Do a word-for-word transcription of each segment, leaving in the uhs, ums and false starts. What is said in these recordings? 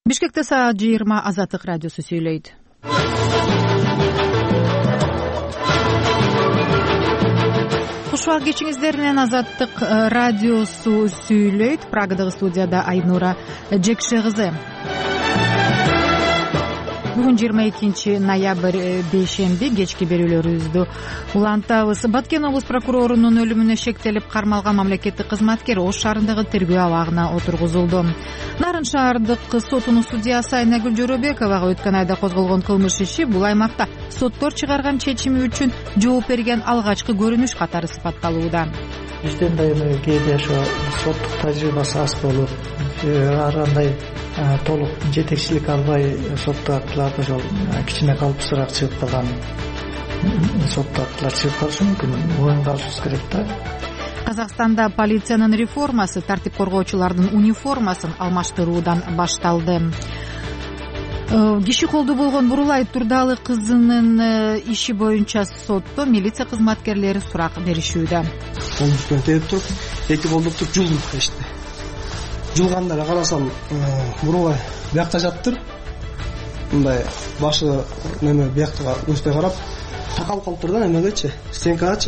Бишкекте саат жыйырма Азаттык радиосу сүйлөйт. Кушуак кечиңиздер менен Азаттык радиосу сүйлөйт. Прагадагы студияда Айнура Жекше кызы. Бүгүн жыйырма экинчи ноябрь бейшемби кечки берүүлөрүбүздү улантабыз. Баткен облус прокурорунун өлүмүнө шектелип кармалган мамлекеттик кызматкер Ош шаарындагы тергөө абагына отургузулду. Нарын шаардык сотунун судьясы Айнагүл Жоробековага өткөн айда козголгон кылмыш иши бул аймакта соттор чыгарган чечими үчүн жооп берген алгачкы көрүнүш катары сыпатталууда. Бизден дайыма кээде ошо соттук тажрыйбасы аз болуп, ар кандай толук жетекчилик албай соттуу актыларды ошол кичине калыпсыраак чыгып калган соттуу актылар чыгып калышы мүмкүн. Моюнга алышыбыз керек да. Казакстанда полициянын реформасы тартип коргоочулардын униформасын алмаштыруудан башталды. Киши колдуу болгон Бурулай Турдалы кызынын иши боюнча сотто милиция кызматкерлери сурак беришүүдө. Колдуктан терип туруп, эки колдукту жулдум дешти. Жулганда эле карасам, Бурулай биякта жаптыр. Мындай башы неме бияктага өспөй карап, такалып калыптыр да немегечи, стенкагачы.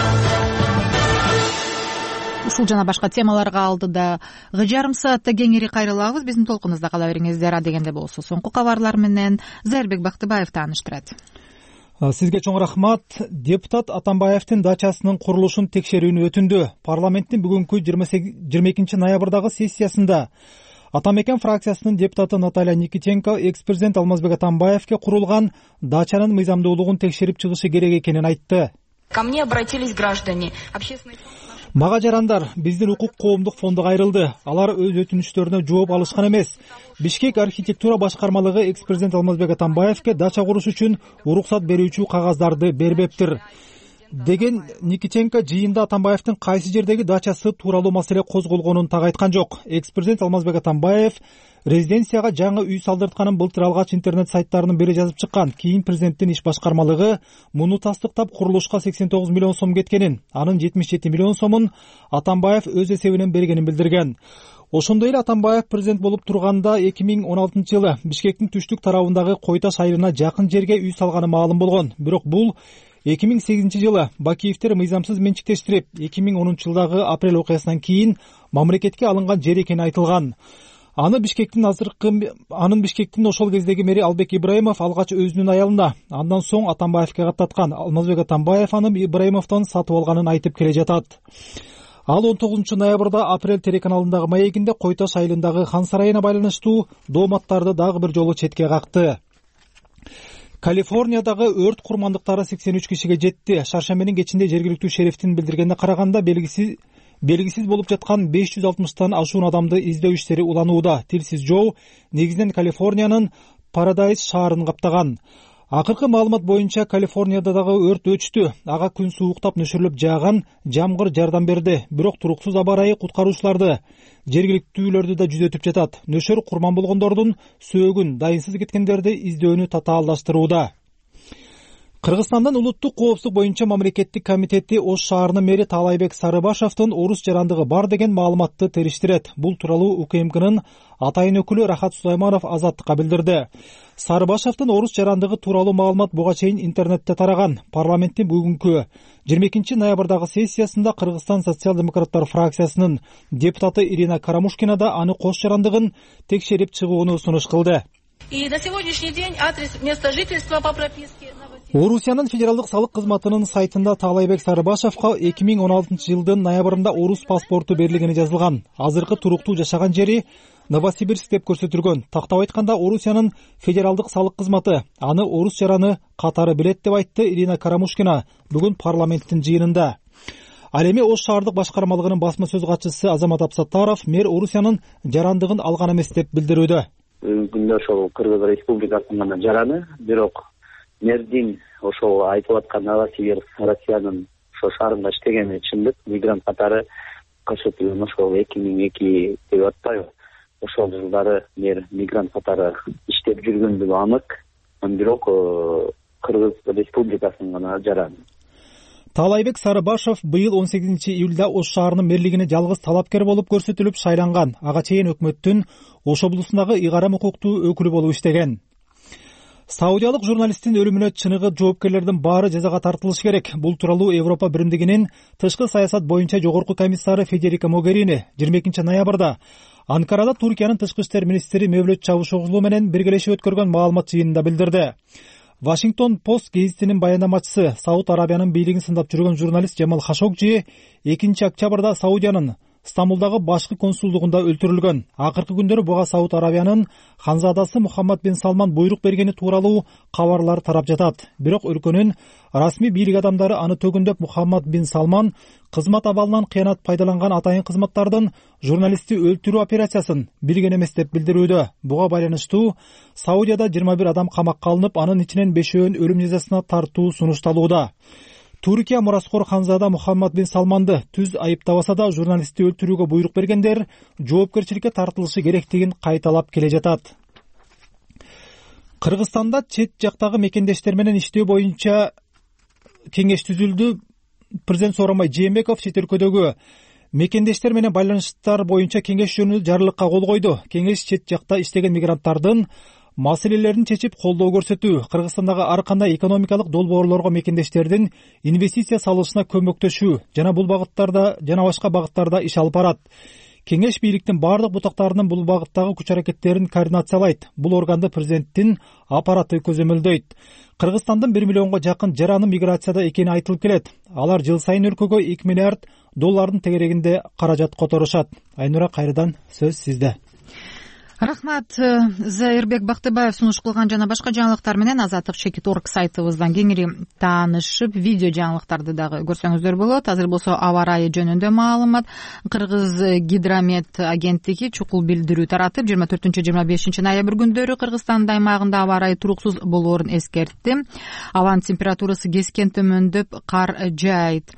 Ушул жана башка темаларга алдыда жарым саатта кеңири кайрылабыз. Биздин толкунубузда кала бериңиздер. Адегенде болсо соңку кабарлар менен Зайырбек Бактыбаев тааныштырат. Сизге чоң рахмат. Депутат Атамбаевдин дачасынын курулушун текшерүүнү өтүндү. Парламенттин бүгүнкү жыйырма экинчи ноябрдагы сессиясында Атамекен фракциясынын депутаты Наталья Никитенко экс-президент Алмазбек Атамбаевге курулган дачанын мыйзамдуулугун текшерип чыгышы керек экенин айтты. Ко мне обратились граждане. Мага жарандар, биздин укук коомдук фонду кайрылды. Алар өз өтүнүчтөрүнө жооп алышкан эмес. Бишкек архитектура башкармалыгы экс-президент Алмазбек Атамбаевге дача куруш үчүн уруксат берүүчү кагаздарды бербептир деген Никитенко жыйында Атамбаевдин кайсы жердеги дачасы тууралуу маселе козголгонун так айткан жок. Экс-президент Алмазбек Атамбаев резиденцияга жаңы үй салдыртканын былтыр алгач интернет сайттарынын бири жазып чыккан. Кийин президенттин иш башкармалыгы муну тастыктап курулушка сексен тогуз миллион сом кеткенин, анын жетимиш жети миллион сомун Атамбаев өз эсебинен бергенин билдирген. Ошондой эле Атамбаев президент болуп турганда эки миң он алтынчы жылы Бишкектин түштүк тарабындагы Койташ айылына жакын жерге үй салганы маалым болгон. Бирок бул эки миң сегизинчи жылы Бакиевтер мыйзамсыз менчиктештирип, эки миң онунчу жылдагы апрель окуясынан кийин мамлекетке алынган жер экени айтылган. Аны Бишкектин азыркы анын Бишкектин ошол кездеги мэри Албек Ибраимов алгач өзүнүн аялына, андан соң Атамбаевге каттаткан. Алмазбек Атамбаев аны Ибраимовдон сатып алганын айтып келе жатат. Ал он тогузунчу ноябрда Апрель телеканалындагы маегинде Койташ айылындагы хан сарайына байланыштуу дооматтарды дагы бир жолу четке какты. Калифорниядагы өрт курмандыктары сексен үч кишиге жетти. Шаршембинин кечинде жергиликтүү шерифтин билдиргенине караганда белгисиз белгисиз болуп жаткан беш жүз алтымыштан ашуун адамды издөө иштери уланууда. Тилсиз жоо негизинен Калифорниянын Парадайз шаарын каптаган. Акыркы маалымат боюнча Калифорнияда дагы өрт өчтү. Ага күн сууктап нөшөрлөп жааган жамгыр жардам берди. Бирок туруксуз аба ырайы куткаруучуларды, жергиликтүүлөрдү да жүзөтүп жатат. Нөшөр курман болгондордун сөөгүн, дайынсыз кеткендерди издөөнү татаалдаштырууда. Кыргызстандын улуттук коопсуздук боюнча мамлекеттик комитети Ош шаарынын мэри Таалайбек Сарыбашевдин орус жарандыгы бар деген маалыматты териштирет. Бул тууралуу УКМКнын атайын өкүлү Рахат Сулайманов Азаттыкка билдирди. Сарыбашевдин орус жарандыгы тууралуу маалымат буга чейин интернетте тараган. Парламенттин бүгүнкү жыйырма экинчи ноябрдагы сессиясында Кыргызстан социал-демократтар фракциясынын депутаты Ирина Карамушкина да аны кош жарандыгын текшерип чыгууну сунуш кылды. И на сегодняшний день адрес места жительства по прописке. Орусиянын федералдык салык кызматынын сайтында Таалайбек Сарыбашевга эки миң он алтынчы жылдын ноябрында орус паспорту берилгени жазылган. Азыркы туруктуу жашаган жери Новосибирск деп көрсөтүлгөн. Тактап айтканда Орусиянын федералдык салык кызматы аны орус жараны катары билет деп айтты Ирина Карамушкина бүгүн парламенттин жыйынында. Ал эми Ош шаардык башкармалыгынын басма сөз катчысы Азамат Абсаттаров мэр Орусиянын жарандыгын алган эмес деп билдирүүдө. Бүгүнкү күндө ошол Кыргыз Республикасынын гана жараны, бирок мэрдин ошол айтылып аткан Новосибирск Россиянын ошол шаарында иштегени чындык. Мигрант катары көрсөтүлгөн ошол эки миң эки деп атпайбы. Ошол жылдары мэр мигрант катары иштеп жүргөндүгү анык. Бирок Кыргыз Республикасынын гана жараны. Таалайбек Сарыбашев быйыл он сегизинчи июлда Ош шаарынын мэрлигине жалгыз талапкер болуп көрсөтүлүп шайланган. Ага чейин өкмөттүн Ош облусундагы ыйгарым укуктуу өкүлү болуп иштеген. Саудиялык журналисттин өлүмүнө чыныгы жоопкерлердин баары жазага тартылышы керек. Бул тууралуу Европа биримдигинин тышкы саясат боюнча жогорку комиссары Федерика Могерини жыйырма экинчи ноябрда Анкарада Туркиянын тышкы иштер министри Мевлют Чавушоглу менен биргелешип өткөргөн маалымат жыйынында билдирди. Вашингтон Пост гезитинин баяндамачысы, Сауд Арабиянын бийлигин сындап жүргөн журналист Жамал Хашогжи экинчи октябрда Саудиянын Стамбулдагы башкы консулдугунда өлтүрүлгөн. Акыркы күндөрү буга Сауд Арабиянын ханзадасы Мухаммад бин Салман буйрук бергени тууралуу кабарлар тарап жатат. Бирок өлкөнүн расмий бийлик адамдары аны төгүндөп Мухаммад бин Салман кызмат абалынан кыянат пайдаланган атайын кызматтардын журналистти өлтүрүү операциясын билген эмес деп билдирүүдө. Буга байланыштуу Саудияда жыйырма бир адам камакка алынып, анын ичинен бешөөүн өлүм жазасына тартуу сунушталууда. Туркия мураскор ханзада Мухаммад бин Салманды түз айыптабаса да, журналистти өлтүрүүгө буйрук бергендер жоопкерчиликке тартылышы керектигин кайталап келе жатат. Кыргызстанда чет жактагы мекендештер менен иштөө боюнча кеңеш түзүлдү. Президент Сооронбай Жээнбеков чет өлкөдөгү мекендештер менен байланыштар боюнча кеңеш жөнүндө жарлыкка кол койду. Кеңеш чет жакта иштеген мигранттардын маселелерин чечип колдоо көрсөтүү, Кыргызстандагы ар кандай экономикалык долбоорлорго мекендештердин инвестиция салышына көмөктөшүү жана бул багыттарда жана башка багыттарда иш алып барат. Кеңеш бийликтин бардык бутактарынын бул багыттагы күч-аракеттерин координациялайт. Бул органды президенттин аппараты көзөмөлдөйт. Кыргызстандын бир миллионго жакын жараны миграцияда экени айтылып келет. Алар жыл сайын өлкөгө эки миллиард доллардын тегерегинде каражат которушат. Айнура, кайрадан сөз сизде. Рахмат. Зайырбек Бактыбаев сунуш кылган жана башка жаңылыктар менен Азаттык чекит орг сайтыбыздан кеңири таанышып, видео жаңылыктарды дагы көрсөңүздөр болот. Азыр болсо аба ырайы жөнүндө маалымат. Кыргыз гидромет агенттиги чукул билдирүү таратып, жыйырма төртүнчү жыйырма бешинчи ноябрь күндөрү Кыргызстандын аймагында аба ырайы туруксуз болоорун эскертти. Абанын температурасы кескен төмөндөп, кар жаайт.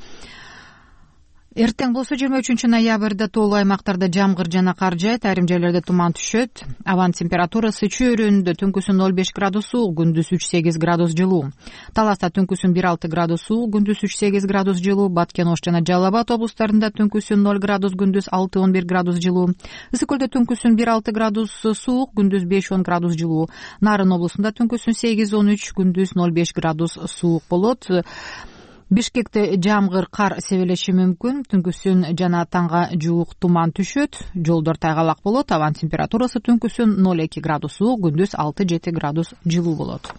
Эртең болсо жыйырма үчүнчү ноябрда тоолуу аймактарда жамгыр жана кар жаайт, айрым жерлерде туман түшөт. Абанын температурасы чөйрөндө түнкүсүн ноль беш градус суук, күндүз үч сегиз градус жылуу. Таласта түнкүсүн бир алты градус суук, күндүз үч сегиз градус жылуу. Баткен, Ош жана Жалал Абад облустарында түнкүсүн ноль градус, күндүз алты он бир градус жылуу. Ысык көлдө түнкүсүн бир алты градус суук, күндүз беш он градус жылуу. Нарын облусунда түнкүсүн сегиз он үч, күндүз ноль беш градус суук болот. Бишкекте жамгыр, кар себелеши мүмкүн. Түнкүсүн жана таңга жуук туман түшөт. Жолдор тайгалак болот. Абанын температурасы түнкүсүн ноль эки градус суук, күндүз алты жети градус жылуу болот.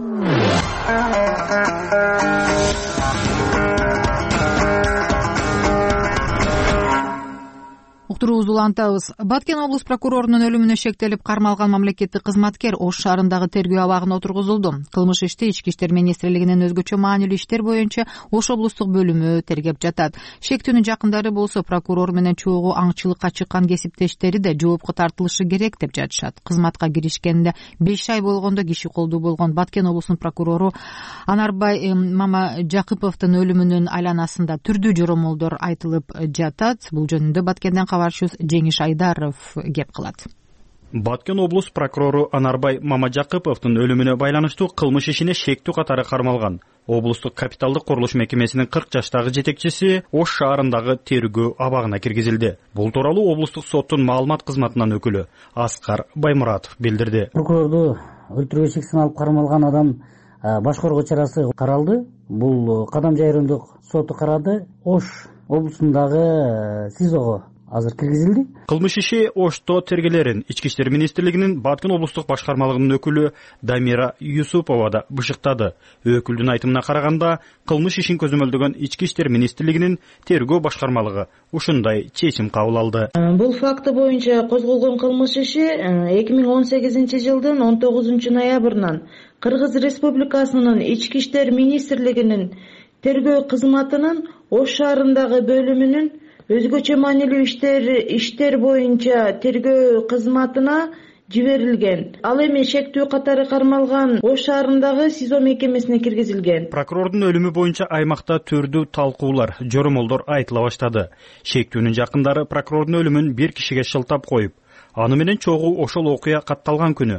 Уктуруубузду улантабыз. Баткен облус прокурорунун өлүмүнө шектелип кармалган мамлекеттик кызматкер Ош шаарындагы тергөө абагына отургузулду. Кылмыш ишти Ички иштер министрлигинин өзгөчө маанилүү иштер боюнча Ош облустук бөлүмү тергеп жатат. Шектүүнүн жакындары болсо прокурор менен чогуу аңчылыкка чыккан кесиптештери да жоопко тартылышы керек деп жатышат. Кызматка киришкенде беш ай болгондо киши колдуу болгон Баткен облусунун прокурору Анарбай Мамажакыповдун өлүмүнүн айланасында түрдүү жоромолдор айтылып жатат. Бул жөнүндө Баткенден кабарчыбыз Жеңиш Айдаров кеп кылат. Баткен облус прокурору Анарбай Мамажакыповдун өлүмүнө байланыштуу кылмыш ишине шектүү катары кармалган. Облустук капиталдык курулуш мекемесинин кырк жаштагы жетекчиси Ош шаарындагы тергөө абагына киргизилди. Бул тууралуу облустук соттун маалымат кызматынын өкүлү Аскар Баймуратов билдирди. Прокурорду өлтүрүүгө шексин алып кармалган адам баш коргоо чарасы каралды. Бул Кадам жайрымдык соту карады. Ош облусундагы СИЗОго азыр киргизилди. Кылмыш иши Ошто тергелерин Ички иштер министрлигинин Баткен облустук башкармалыгынын өкүлү Дамира Юсупова да бышыктады. Өкүлдүн айтымына караганда, кылмыш ишин көзөмөлдөгөн Ички иштер министрлигинин тергөө башкармалыгы ушундай чечим кабыл алды. Бул факты боюнча козголгон кылмыш иши эки миң он сегизинчи жылдын он тогузунчу ноябрынан Кыргыз Республикасынын Ички иштер министрлигинин тергөө кызматынын Ош шаарындагы бөлүмүнүн өзгөчө маанилүү иштер иштер боюнча тергөө кызматына жиберилген. Ал эми шектүү катары кармалган Ош шаарындагы СИЗО мекемесине киргизилген. Прокурордун өлүмү боюнча аймакта түрдүү талкуулар, жоромолдор айтыла баштады. Шектүүнүн жакындары прокурордун өлүмүн бир кишиге шылтап коюп, аны менен чогуу ошол окуя катталган күнү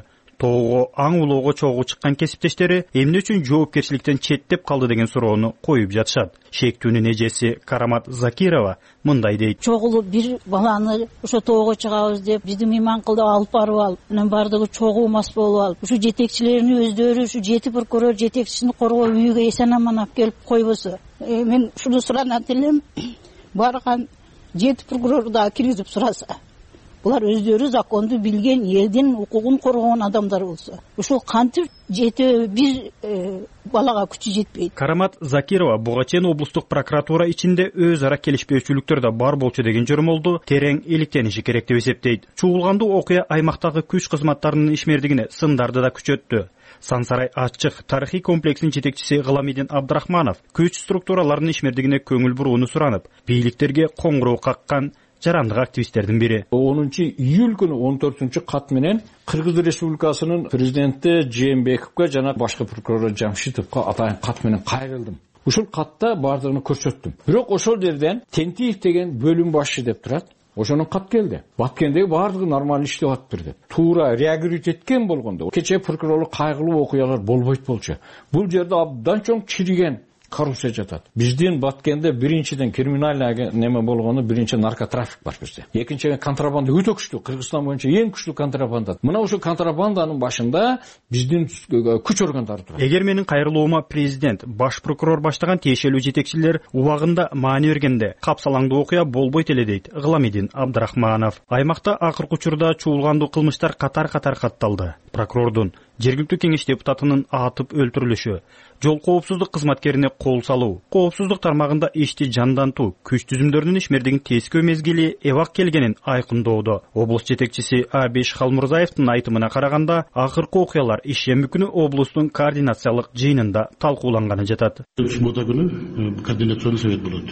тоого аң улоого чогуу чыккан кесиптештери эмне үчүн жоопкерчиликтен четтеп калды деген суроону коюп жатышат. Шектүүнүн эжеси Карамат Закирова мындай дейт. Чогулуп бир баланы ошо тоого чыгабыз деп биздин Иманкылда алып барып алып, анан бардыгы чогуу мас болуп алып, ушу жетекчилердин өздөрү ушу жети прокурор жетекчисин коргоо үйүгө эсен аман алып келип койбосо. Мен ушуну суранат элем, барган жети прокурор да киргизип сураса. Булар өздөрү законду билген, элдин укугун коргогон адамдар болсо. Ушул кантип жети бир балага күчү жетпейт. Карамат Закирова буга чейин облустук прокуратура ичинде өз ара келишпөөчүлүктөр да бар болчу деген жөрөмөлдү терең иликтениши керек деп эсептейт. Чуулгандуу окуя аймактагы күч кызматтарынын ишмердигине сындарды да күчөттү. Сансарай ачык тарыхый комплексинин жетекчиси Гыламидин Абдрахманов күч структураларынын ишмердигине көңүл бурууну суранып, бийликтерге коңгуроо каккан жарандык активисттердин бири. онунчу июль күнү он төртүнчү кат менен Кыргыз Республикасынын президенти Жээнбековго жана башкы прокурор Жамшитовго атайын кат менен кайрылдым. Ушул катта бардыгын көрсөттүм. Бирок ошол жерден Тентиев деген бөлүм башчы деп турат. Ошонун кат келди. Баткендеги бардыгы нормалдуу иштеп атыптыр деп. Туура реагировать эткен болгондо кечээ прокурорлор кайгылуу окуялар болбойт болчу. Бул жерде абдан чоң чириген коррупция жатат. Биздин Баткенде биринчиден криминальный неме болгону биринчи наркотрафик бар бизде. Экинчиден контрабанда өтө күчтүү. Кыргызстан боюнча эң күчтүү контрабанда. Мына ошо контрабанданын башында биздин күч органдары турат. Эгер менин кайрылуума президент, баш прокурор баштаган тиешелүү жетекчилер убагында маани бергенде капсалаңдуу окуя болбойт эле дейт Гыламидин Абдрахманов. Аймакта акыркы учурда чуулгандуу кылмыштар катар-катар катталды. Прокурордун жергиликтүү кеңеш депутатынын атып өлтүрүлүшү, жол коопсуздук кызматкерине кол салуу, коопсуздук тармагында ишти жандантуу, күч түзүмдөрүнүн ишмердигин тескөө мезгили эбак келгенин айкындоодо. Облус жетекчиси Абиш Халмурзаевдин айтымына караганда, акыркы окуялар ишемби күнү облустун координациялык жыйынында талкууланганы жатат. Суббота күнү координационный совет болот.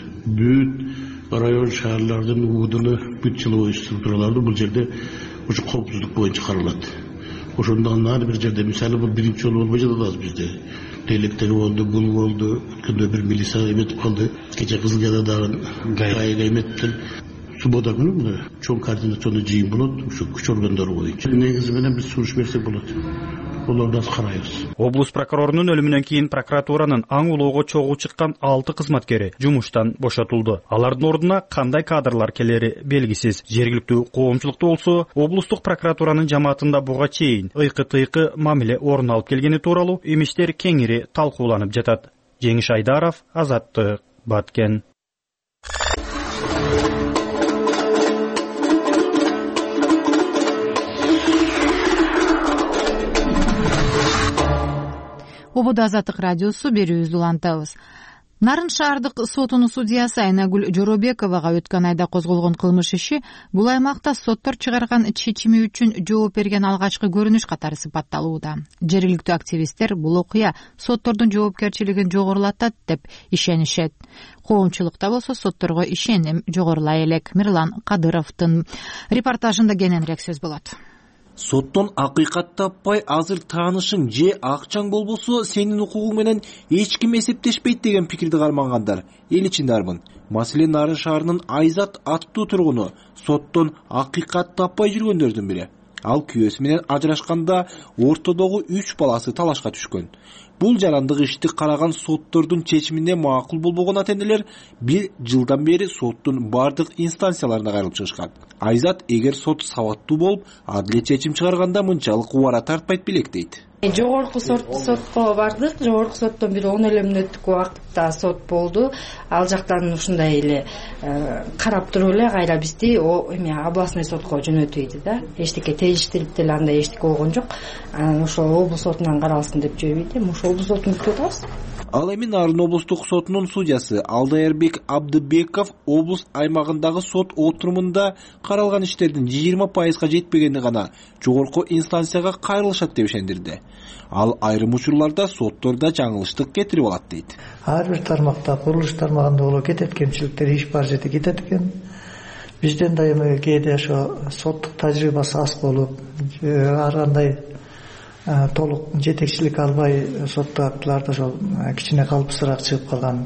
Бүт район шаарлардын уудуну, бүт силовой структураларды бул жерде ушу коопсуздук боюнча каралат. Ошондон ар бир жерде мисалы бул биринчи жолу болбой жатат бизде. Тейлектеги болду, бул болду, өткөндө бир милиция эметип калды. Кече Кызыл Жададагы гайга эметти. Суббота күнү чоң координационный жыйын болот, ушу күч органдары боюнча. Негизи менен биз суруш берсек болот. Олорду карайбыз. Облус прокурорунун өлүмүнөн кийин прокуратуранын аң улоого чогуу чыккан алты кызматкери жумуштан бошотулду. Алардын ордуна кандай кадрлар келери белгисиз. Жергиликтүү коомчулукта болсо, облустук прокуратуранын жамаатында буга чейин ыйкы-тыйкы мамиле орун алып келгени тууралуу имиштер кеңири талкууланып жатат. Жеңиш Айдаров, Азаттык, Баткен. Ободо Азаттык радиосу берүүбүздү улантабыз. Нарын шаардык сотунун судьясы Айнагүл Жоробековага өткөн айда козголгон кылмыш иши бул аймакта соттор чыгарган чечими үчүн жооп берген алгачкы көрүнүш катары сыпатталууда. Жергиликтүү активисттер бул окуя соттордун жоопкерчилигин жогорулатат деп ишенишет. Коомчулукта болсо сотторго ишеним жогорулай элек. Мирлан Кадыровдун репортажында кененирээк сөз болот. Соттон акыйкат таппай азыр таанышың же акчаң болбосо сенин укугуң менен эч ким эсептешпейт деген пикирди кармангандар эл ичиндарбын. Маселен Нарын шаарынын Айзат аттуу тургуну соттон акыйкат таппай жүргөндөрдүн бири. Ал күйөөсү менен ажырашканда ортодогу үч баласы талашка түшкөн. Бул жарандык ишти караган соттордун чечимине макул болбогон ата-энелер бир жылдан бери соттун бардык инстанцияларына кайрылып чыгышкан. Айзат эгер сот сабаттуу болуп, адилет чечим чыгарганда мынчалык убара тартпайт белек дейт. Жогорку сотко бардык. Жогорку соттон бир он эле мүнөттүк убакытта сот болду. Ал жактан ушундай эле карап туруп эле кайра бизди эме областной сотко жөнөтүйдү да. Эчтеке териштирип деле андай эчтеке болгон жок. Ошол облус сотунан каралсын деп жибейди. Ошол облус сотун күтүп атабыз. Ал эми Нарын облустук сотунун судьясы Алдаербек Абдыбеков облус аймагындагы сот отурумунда каралган иштердин жыйырма пайызга жетпегени гана жогорку инстанцияга кайрылышат деп ишендирди. Ал айрым учурларда соттордо жаңылыштык кетирип алат дейт. Ар бир тармакта, курулуш тармагында боло кетет кемчиликтер, иш бар жерде кетет экен. Бизден да эми кээде ошо соттук тажрыйбасы аз болуп, ар кандай толук жетекчилик албай соттуу актыларды ошол кичине калпсыраак чыгып калган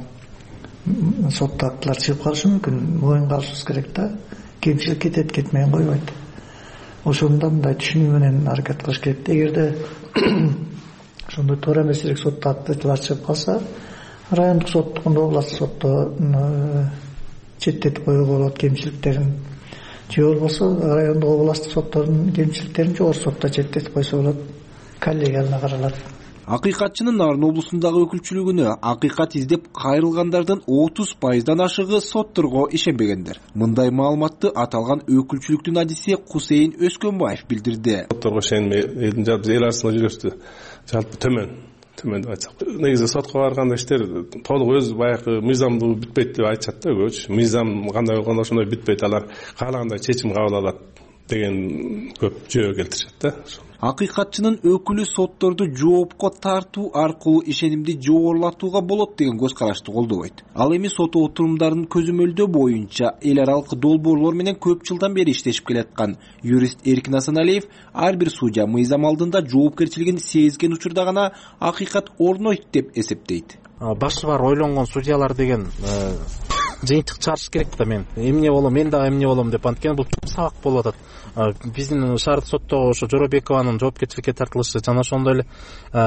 соттуу актылар чыгып калышы мүмкүн. Моюнга алышыбыз керек да. Кемчилик кетет, кетмейин койбойт. ошондо мындай түшүнүү менен аракет кылыш керек. Эгерде ошондой туура эмесирээк сотто делалар чыгып калса, райондук соттукунда областтык сотто четтетип коюуга болот кемчиликтерин. Же болбосо райондук областтык соттордун кемчиликтерин жогорку сотто четтетип койсо болот. Коллегиялына каралат. Акыйкатчынын Нарын облусундагы өкүлчүлүгүнө акыйкат издеп кайрылгандардын отуз пайыздан ашыгы сотторго ишенбегендер. Мындай маалыматты аталган өкүлчүлүктүн адиси Кусейин Өскөнбаев билдирди. Сотторго ишенбей элдин жалпы эл арасында жүрүштү. Жалпы төмөн төмөн деп айтсак. Негизи сотко барганда иштер толук өз баягы мыйзамдуу бүтпөйт деп айтышат да көбүчө. Мыйзам кандай болгондо ошондой бүтпөйт, алар каалагандай чечим кабыл алат деген көп жөө келтиришет да. Акыйкатчынын өкүлү сотторду жоопко тартуу аркылуу ишенимди жогорулатууга болот деген көз карашты колдобойт. Ал эми сот отурумдарынын көзөмөлдөө боюнча эл аралык долбоорлор менен көп жылдан бери иштешип келаткан юрист Эркин Асаналиев ар бир судья мыйзам алдында жоопкерчилигин сезген учурда гана акыйкат орнойт деп эсептейт. Башы бар ойлонгон судьялар деген жыйынтык чыгарыш керек да. Мен эмне болом, мен дагы эмне болом деп анткени бул сабак болуп атат. Биздин шаардык соттогу ошо Жоробекованын жоопкерчиликке тартылышы жана ошондой эле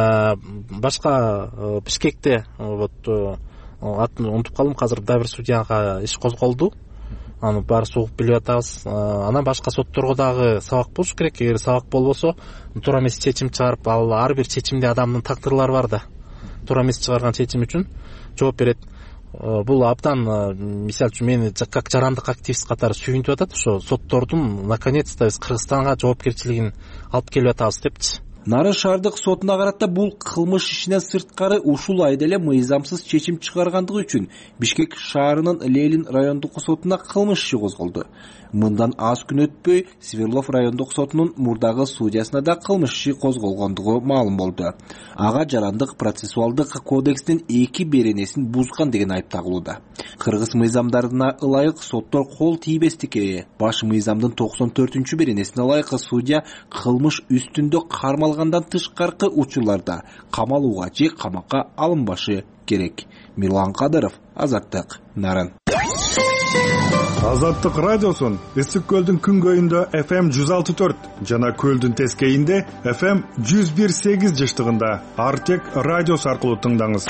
башка Бишкекте вот атын унутуп калдым, азыр дагы бир судьяга иш козголду. Аны баарыбыз угуп билип атабыз. Анан башка сотторго дагы сабак болуш керек. Эгер сабак болбосо, туура эмес чечим чыгарып, ал ар бир чечимде адамдын тагдырлары бар да. Туура эмес чыгарган чечим үчүн жооп берет. Бул абдан, мисалы үчүн, мени как жарандык активист катары сүйүнтүп атат. Ошо соттордун наконец-то биз Кыргызстанга жоопкерчилигин алып келип атабыз депчи. Нарын шаардык сотуна карата бул кылмыш ишинен сырткары ушул айда эле мыйзамсыз чечим чыгаргандыгы үчүн Бишкек шаарынын Ленин райондук сотуна кылмыш иши козголду. Мындан аз күн өтпөй Свердлов райондук сотунун мурдагы судьясына да кылмыш иши козголгондугу маалым болду. Ага жарандык процессуалдык кодекстин эки беренесин бузган деген айып тагылууда. Кыргыз мыйзамдарына ылайык соттор кол тийбестикке, баш мыйзамдын токсон төртүнчү беренесине ылайык судья кылмыш үстүндө кармалгандан тышкаркы учурларда камалууга же камакка алынбашы керек. Мирлан Кадыров, Азаттык, Нарын. Азаттык радиосун Ысык көлдүн күнгөйүндө эф эм жүз алты төрт жана көлдүн тескейинде эф эм жүз бир сегиз жыштыгында Артек радиосу аркылуу тыңдаңыз.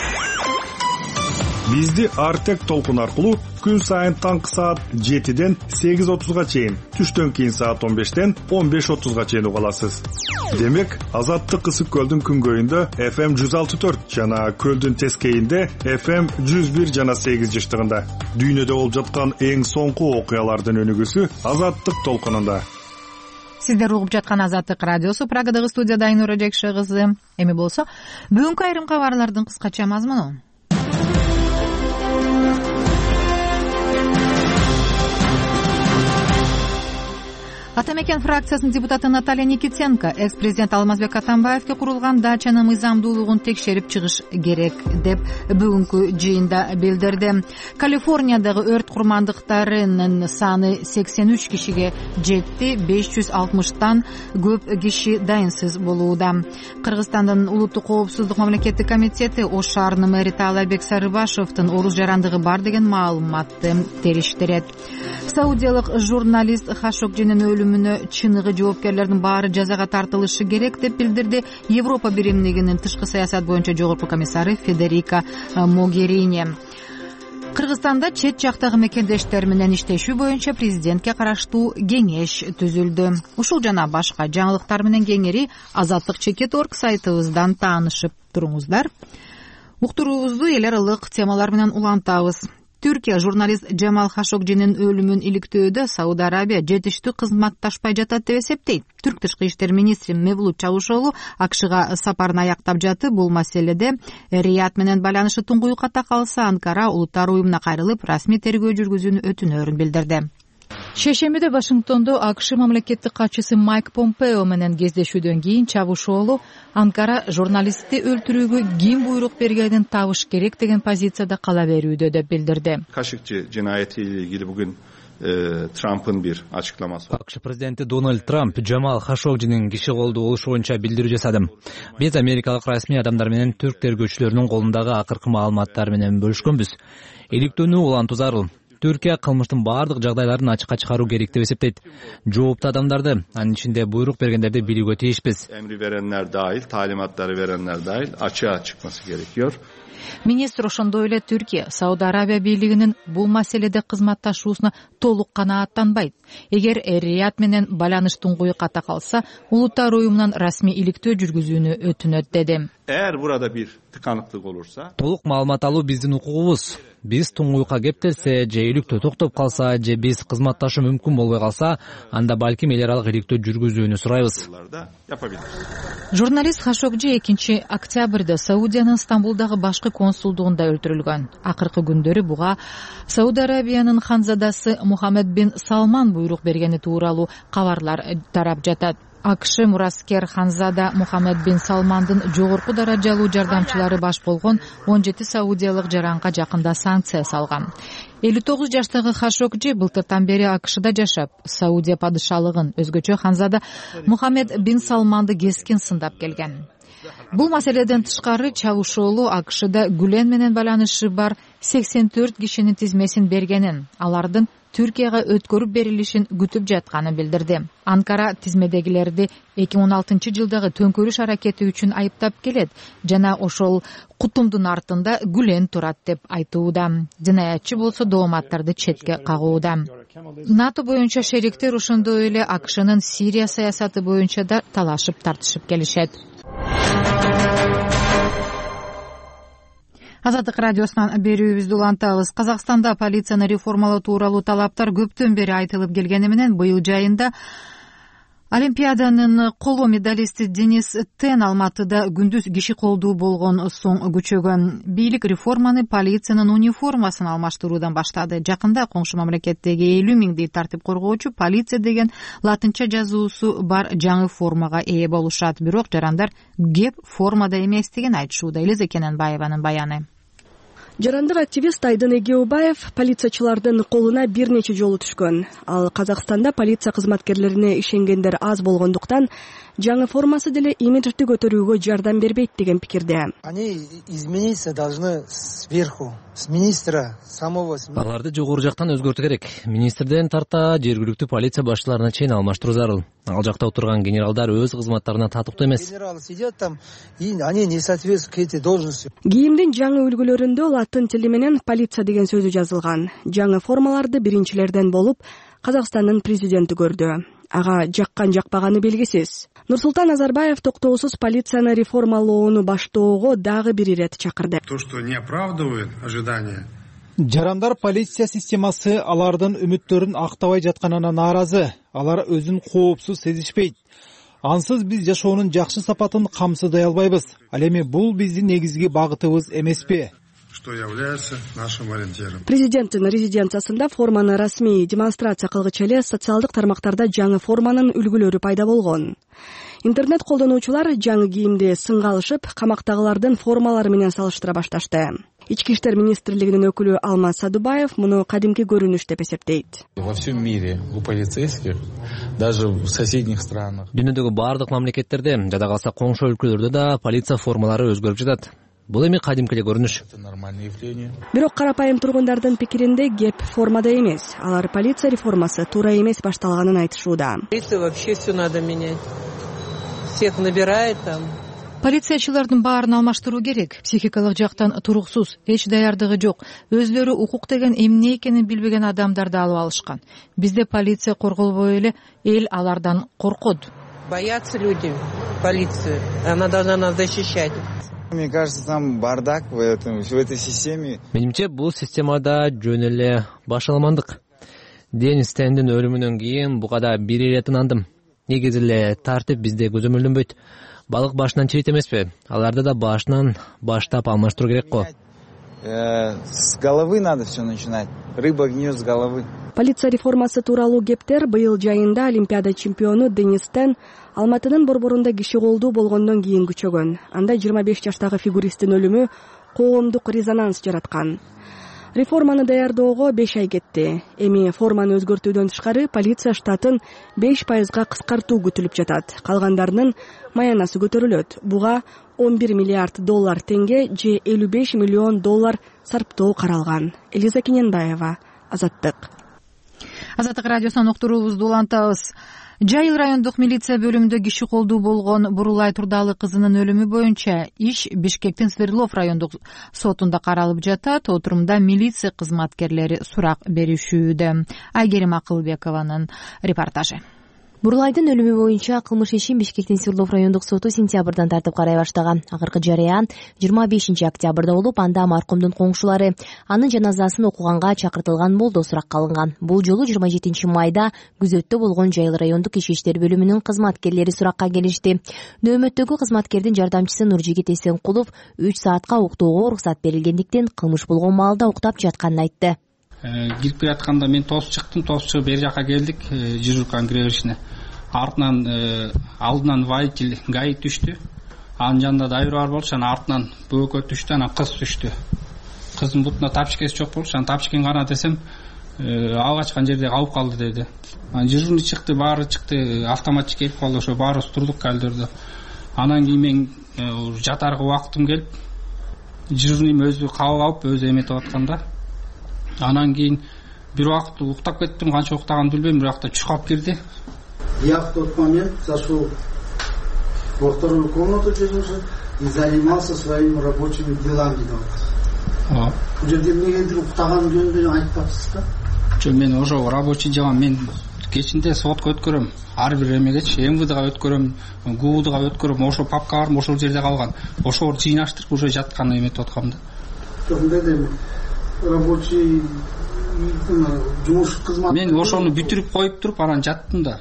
Бизди Артек толкун аркылуу күн сайын таңкы саат жетиден сегиз отузга чейин, түштөн кийин саат он бештен он беш отузга чейин уга аласыз. Демек, Азаттык Ысык көлдүн күнгөйүндө эф эм жүз алты төрт жана көлдүн тескейинде эф эм жүз бир жана сегиз жыштыгында. Дүйнөдө болуп жаткан эң соңку окуялардын өнүгүүсү Азаттык толкунунда. Сиздер угуп жаткан Азаттык радиосу, Прагадагы студияда Айнура Жекше кызы. Эми болсо, бүгүнкү айрым кабарлардын кыскача мазмуну. Атамекен фракциясынын депутаты Наталья Никитенко экс-президент Алмазбек Атамбаевке курулган дачанын мыйзамдуулугун текшерип чыгыш керек деп бүгүнкү жыйында билдирди. Калифорниядагы өрт курмандыктарынын саны сексен үч кишиге жетти, беш жүз алтымыштан көп киши дайынсыз болууда. Кыргызстандын улуттук коопсуздук мамлекеттик комитети Ош шаарынын мэри Таалайбек Сарыбашевдин орус жарандыгы бар деген маалыматты териштирет. Саудиялык журналист Хашогжинин өлүмүнө чыныгы жоопкерлердин баары жазага тартылышы керек деп билдирди Европа биримдигинин тышкы саясат боюнча жогорку комиссары Федерика Могерини. Кыргызстанда чет жактагы мекендештер менен иштешүү боюнча президентке караштуу кеңеш түзүлдү. Ушул жана башка жаңылыктар менен кеңири Азаттык чекит точка орг сайтыбыздан таанышып туруңуздар. Уктуруубузду эл аралык темалар менен улантабыз. Түркия журналист Джамал Хашогжинин өлүмүн иликтөөдө Сауд Арабия жетиштүү кызматташпай жатат деп эсептейт. Түрк тышкы иштер министри Мевлут Чавушоглу АКШга сапарын аяктап жатып, бул маселеде Рият менен байланышы туңгуюкка калса, Анкара улуттар уюмуна кайрылып, расмий тергөө жүргүзүүнү өтүнөөрүн билдирди. Шейшембиде Вашингтондо АКШ мамлекеттик катчысы Майк Помпео менен кездешүүдөн кийин Чавушоглу Анкара журналистти өлтүрүүгө ким буйрук бергенин табыш керек деген позицияда кала берүүдө деп билдирди. Кашыкчы жинаяты илгили бүгүн Трамптын бир ачыкламасы. АКШ президенти Дональд Трамп Джамал Хашогжинин киши колдуу болушу боюнча билдирүү жасады. Биз америкалык расмий адамдар менен түрк тергөөчүлөрүнүн колундагы акыркы маалыматтар менен бөлүшкөнбүз. Иликтөөнү улантуу зарыл. Түркия кылмыштын баардык жагдайларын ачыкка чыгаруу керек деп эсептейт. Жооптуу адамдарды, анын ичинде буйрук бергендерди билүүгө тийишпиз. Emri verenler dahil, talimatları verenler dahil açığa çıkması gerekiyor. Министр ошондой эле Түркия Сауд Арабия бийлигинин бул маселеде кызматташуусуна толук канааттанбайт. Эгер Рият менен байланыш туңгуй ката калса, улуттар уюмунан расмий иликтөө жүргүзүүнү өтүнөт деди. Eğer burada bir tıkanıklık olursa, толук маалымат алуу биздин укугубуз. Биз туңгуйка кептелсе, же иликтөө токтоп калса, же биз кызматташуу мүмкүн болбой калса, анда балким эл аралык иликтөө жүргүзүүнү сурайбыз. Журналист Хашогжи экинчи октябрда Саудиянын Стамбулдагы башкы консулдугунда өлтүрүлгөн. Акыркы күндөрү буга Сауд Арабиянын ханзадасы Мухаммед бин Салман буйрук бергени тууралуу кабарлар тарап жатат. АКШ мураскер ханзада Мухаммед бин Салмандын жогорку даражалуу жардамчылары баш болгон он жети саудиялык жаранга жакында санкция салган. элүү тогуз жаштагы Хашогжи былтыртан бери АКШда жашап, Саудия падышалыгын, өзгөчө ханзада Мухаммед бин Салманды кескин сындап келген. Бул маселеден тышкары чабышоолу АКШда Гүлен менен байланышы бар сексен төрт кишинин тизмесин бергенин, алардын Түркияга өткөрүп берилишин күтүп жатканын билдирди. Анкара тизмедегилерди эки миң он алтынчы жылдагы төңкөрүш аракети үчүн айыптап келет жана ошол кутумдун артында Гүлен турат деп айтууда. Жинаятчы болсо дооматтарды четке кагууда. НАТО боюнча шериктер ошондой эле АКШнын Сирия саясаты боюнча да талашып тартышып келишет. Азаттык радиосунан берүүбүздү улантабыз. Казакстанда полицияны реформалоо тууралуу талаптар көптөн бери айтылып келгени менен быйыл жайында Олимпиаданын коло медалисти Денис Тен Алматыда күндүз киши колдуу болгон соң күчөгөн. Бийлик реформаны полициянын униформасын алмаштыруудан баштады. Жакында коңшу мамлекеттеги элүү миңдей тартип коргоочу полиция деген латынча жазуусу бар жаңы формага ээ болушат. Бирок жарандар кеп формада эмес деген айтышууда. Элиза Кененбаеванын баяны. Жарандык активист Айдын Эгеубаев полициячылардын колуна бир нече жолу түшкөн. Ал Казакстанда полиция кызматкерлерине ишенгендер аз болгондуктан жаңы формасы деле имиджди көтөрүүгө жардам бербейт деген пикирде. Они измениться должны сверху, с министра самого. Аларды жогору жактан өзгөртүү керек. Министрден тарта жергиликтүү полиция башчыларына чейин алмаштыруу зарыл. Ал жакта отурган генералдар өз кызматтарына татыктуу эмес. Генералы сидят там, и они не соответствуют к этой должности. Кийимдин жаңы үлгүлөрүндө латын тили менен полиция деген сөзү жазылган. Жаңы формаларды биринчилерден болуп Казакстандын президенти көрдү. Ага жаккан жакпаганы белгисиз. Нурсултан Назарбаев токтоосуз полицияны реформалоону баштоого дагы бир ирет чакырды. То, что не оправдывает ожидания. Жарандар полиция системасы алардын үмүттөрүн актабай жатканына нааразы. Алар өзүн коопсуз сезишпейт. Ансыз биз жашоонун жакшы сапатын камсыздай албайбыз. Ал эми бул биздин негизги багытыбыз эмеспи? Что является нашим ориентиром. Президенттин резиденциясында форманы расмий демонстрация кылгычы эле социалдык тармактарда жаңы форманын үлгүлөрү пайда болгон. Интернет колдонуучулар жаңы кийимди сынга алышып, камактагылардын формалары менен салыштыра башташты. Ички иштер министрлигинин өкүлү Алмаз Садубаев муну кадимки көрүнүш деп эсептейт. Во всем мире у полицейских, даже в соседних странах. Дүйнөдөгү бардык мамлекеттерде, жада калса коңшу өлкөлөрдө да полиция формалары өзгөрүп жатат. Бул эми кадимки эле көрүнүш. Бирок карапайым тургундардын пикиринде кеп формада эмес. Алар полиция реформасы туура эмес башталганын айтышууда. Полиция вообще все надо менять. Всех набирает там. Полициячылардын баарын алмаштыруу керек. Психикалык жактан туруксуз, эч даярдыгы жок. Өзлөрү укук деген эмне экенин билбеген адамдарды алып алышкан. Бизде полиция корголбой эле эл алардан коркот. Боятся люди полицию. Она должна нас защищать. Мне кажется, там бардак в этом, в этой системе. Менимче, бул системада жөн эле башаламандык. Денис Тендин өлүмүнөн кийин буга да бир ирет ынандым. Негизи эле тартип бизде көзөмөлдөнбөйт. Балык башынан чейт эмеспи? Аларды да башынан баштап алмаштыруу керек го. С головы надо все начинать. Рыба гниет с головы. Полиция реформасы тууралуу кептер быйыл жайында Олимпиада чемпиону Денис Тен Алматынын борборунда киши колдуу болгондон кийин күчөгөн. Анда жыйырма беш жаштагы фигуристтин өлүмү коомдук резонанс жараткан. Реформаны даярдоого беш ай кетти. Эми форманы өзгөртүүдөн тышкары полиция штатын беш пайызга кыскартуу күтүлүп жатат. Калгандарынын маянасы көтөрүлөт. Буга он бир миллиард доллар тенге же элүү беш миллион доллар сарптоо каралган. Элиза Кененбаева, Азаттык Азаттык радиосунан уктуруубузду улантабыз. Жайыл райондук милиция бөлүмүндө киши колдуу болгон Бурулай Турдалы кызынын өлүмү боюнча иш Бишкектин Свердлов райондук сотунда каралып жатат. Отурумда милиция кызматкерлери сурак беришүүдө. Айгерим Акылбекованын репортажы. Бурулайдын өлүмү боюнча кылмыш ишин Бишкектин Свердлов райондук соту сентябрдан тартып карай баштаган. Акыркы жарыян жыйырма бешинчи октябрда болуп, анда маркумдун коңшулары анын жаназасын окуганга чакыртылган болду суракка алынган. Бул жолу жыйырма жетинчи майда күзөттө болгон Жайыл райондук ички иштер бөлүмүнүн кызматкерлери суракка келишти. Нөөмөттөгү кызматкердин жардамчысы Нуржигит Эсенкулов үч саатка уктоого уруксат берилгендиктен кылмыш болгон маалда уктап жатканын айтты. Кирип келатканда мен тосуп чыктым, тосуп чыгып бери жака келдик, жирурканын кире беришине. Артынан алдынан водитель ГАИ түштү. Анын жанында дайыр бар болчу, анан артынан бөөкө түштү, анан кыз түштү. Кыздын бутуна тапчикеси жок болчу, анан тапчикени кана десем, ал ачкан жерде калып калды деди. Анан жирурный чыкты, баары чыкты, автоматчы келип калды, ошо баарыбыз турдук калдырды. Анан кийин мен жатарга убактым келип, жирурныйм өзү кабыл алып, өзү эметип атканда, анан кийин бир убакыт уктап кеттим, канча уктаганымды билбейм, бир убакта чукап кирди. Я в тот момент зашел во вторую комнату дежурства и занимался своими рабочими делами. О. Бул жерде эмнегендир уктаган жөнүндө айтпапсыз да? Жок, мен ошо рабочий делам, мен кечинде сотко өткөрөм, ар бир эмегечи МВДга өткөрөм, ГУБДга өткөрөм, ошо папкаларым ошол жерде калган. Ошолор жыйнаштырып уже жаткан эметип аткам да. Ошондой деле рабочий жумуш кызмат. Мен ошону бүтүрүп коюп туруп анан жаттым да.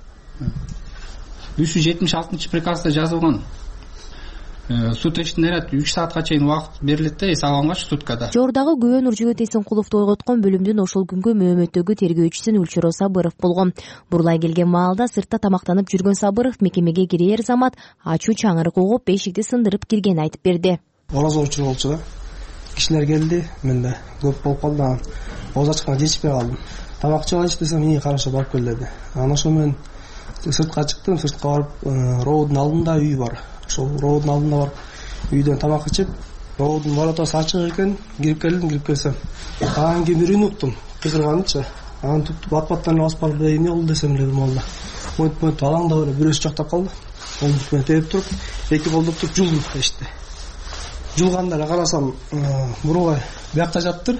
үч жүз жетимиш алтынчы приказда жазылган. Суд ишинде үч саатка чейин убакыт берилет да, эс алгангачы суткада. Жордагы күбө Нуржигит Эсенкуловду ойготкон бөлүмдүн ошол күнгө мөөмөттөгү тергөөчүсү Үлчүрө Сабыров болгон. Бурулай келген маалда сыртта тамактанып жүргөн Сабыров мекемеге кирер замат ачуу чаңырык угуп эшикти сындырып киргенин айтып берди. Ораза учур болчу да. Кишилер келди, менде көп болуп калды, анан ооз ачканга жетишпей калдым. Тамак жабайчы десем, "Ии, караша барып кел" деди. Анан ошо мен сыртка чыктым, сыртка барып, роудун алдында үй бар. Ошол роудун алдында барып, үйдөн тамак ичип, роудун воротасы ачык экен, кирип келдим, кирип келсем, анан кийин бир үн уктум, кыйкырганычы. Анан туп бат-баттан басып барып, "Эмне болду" десем эле болду. Мынтип алаңда эле бирөөсү жактап калды. Колдук менен терип туруп, эки колдук туруп жулдум эшикти. Жулганда эле карасам, Бурулай биякта жаптыр.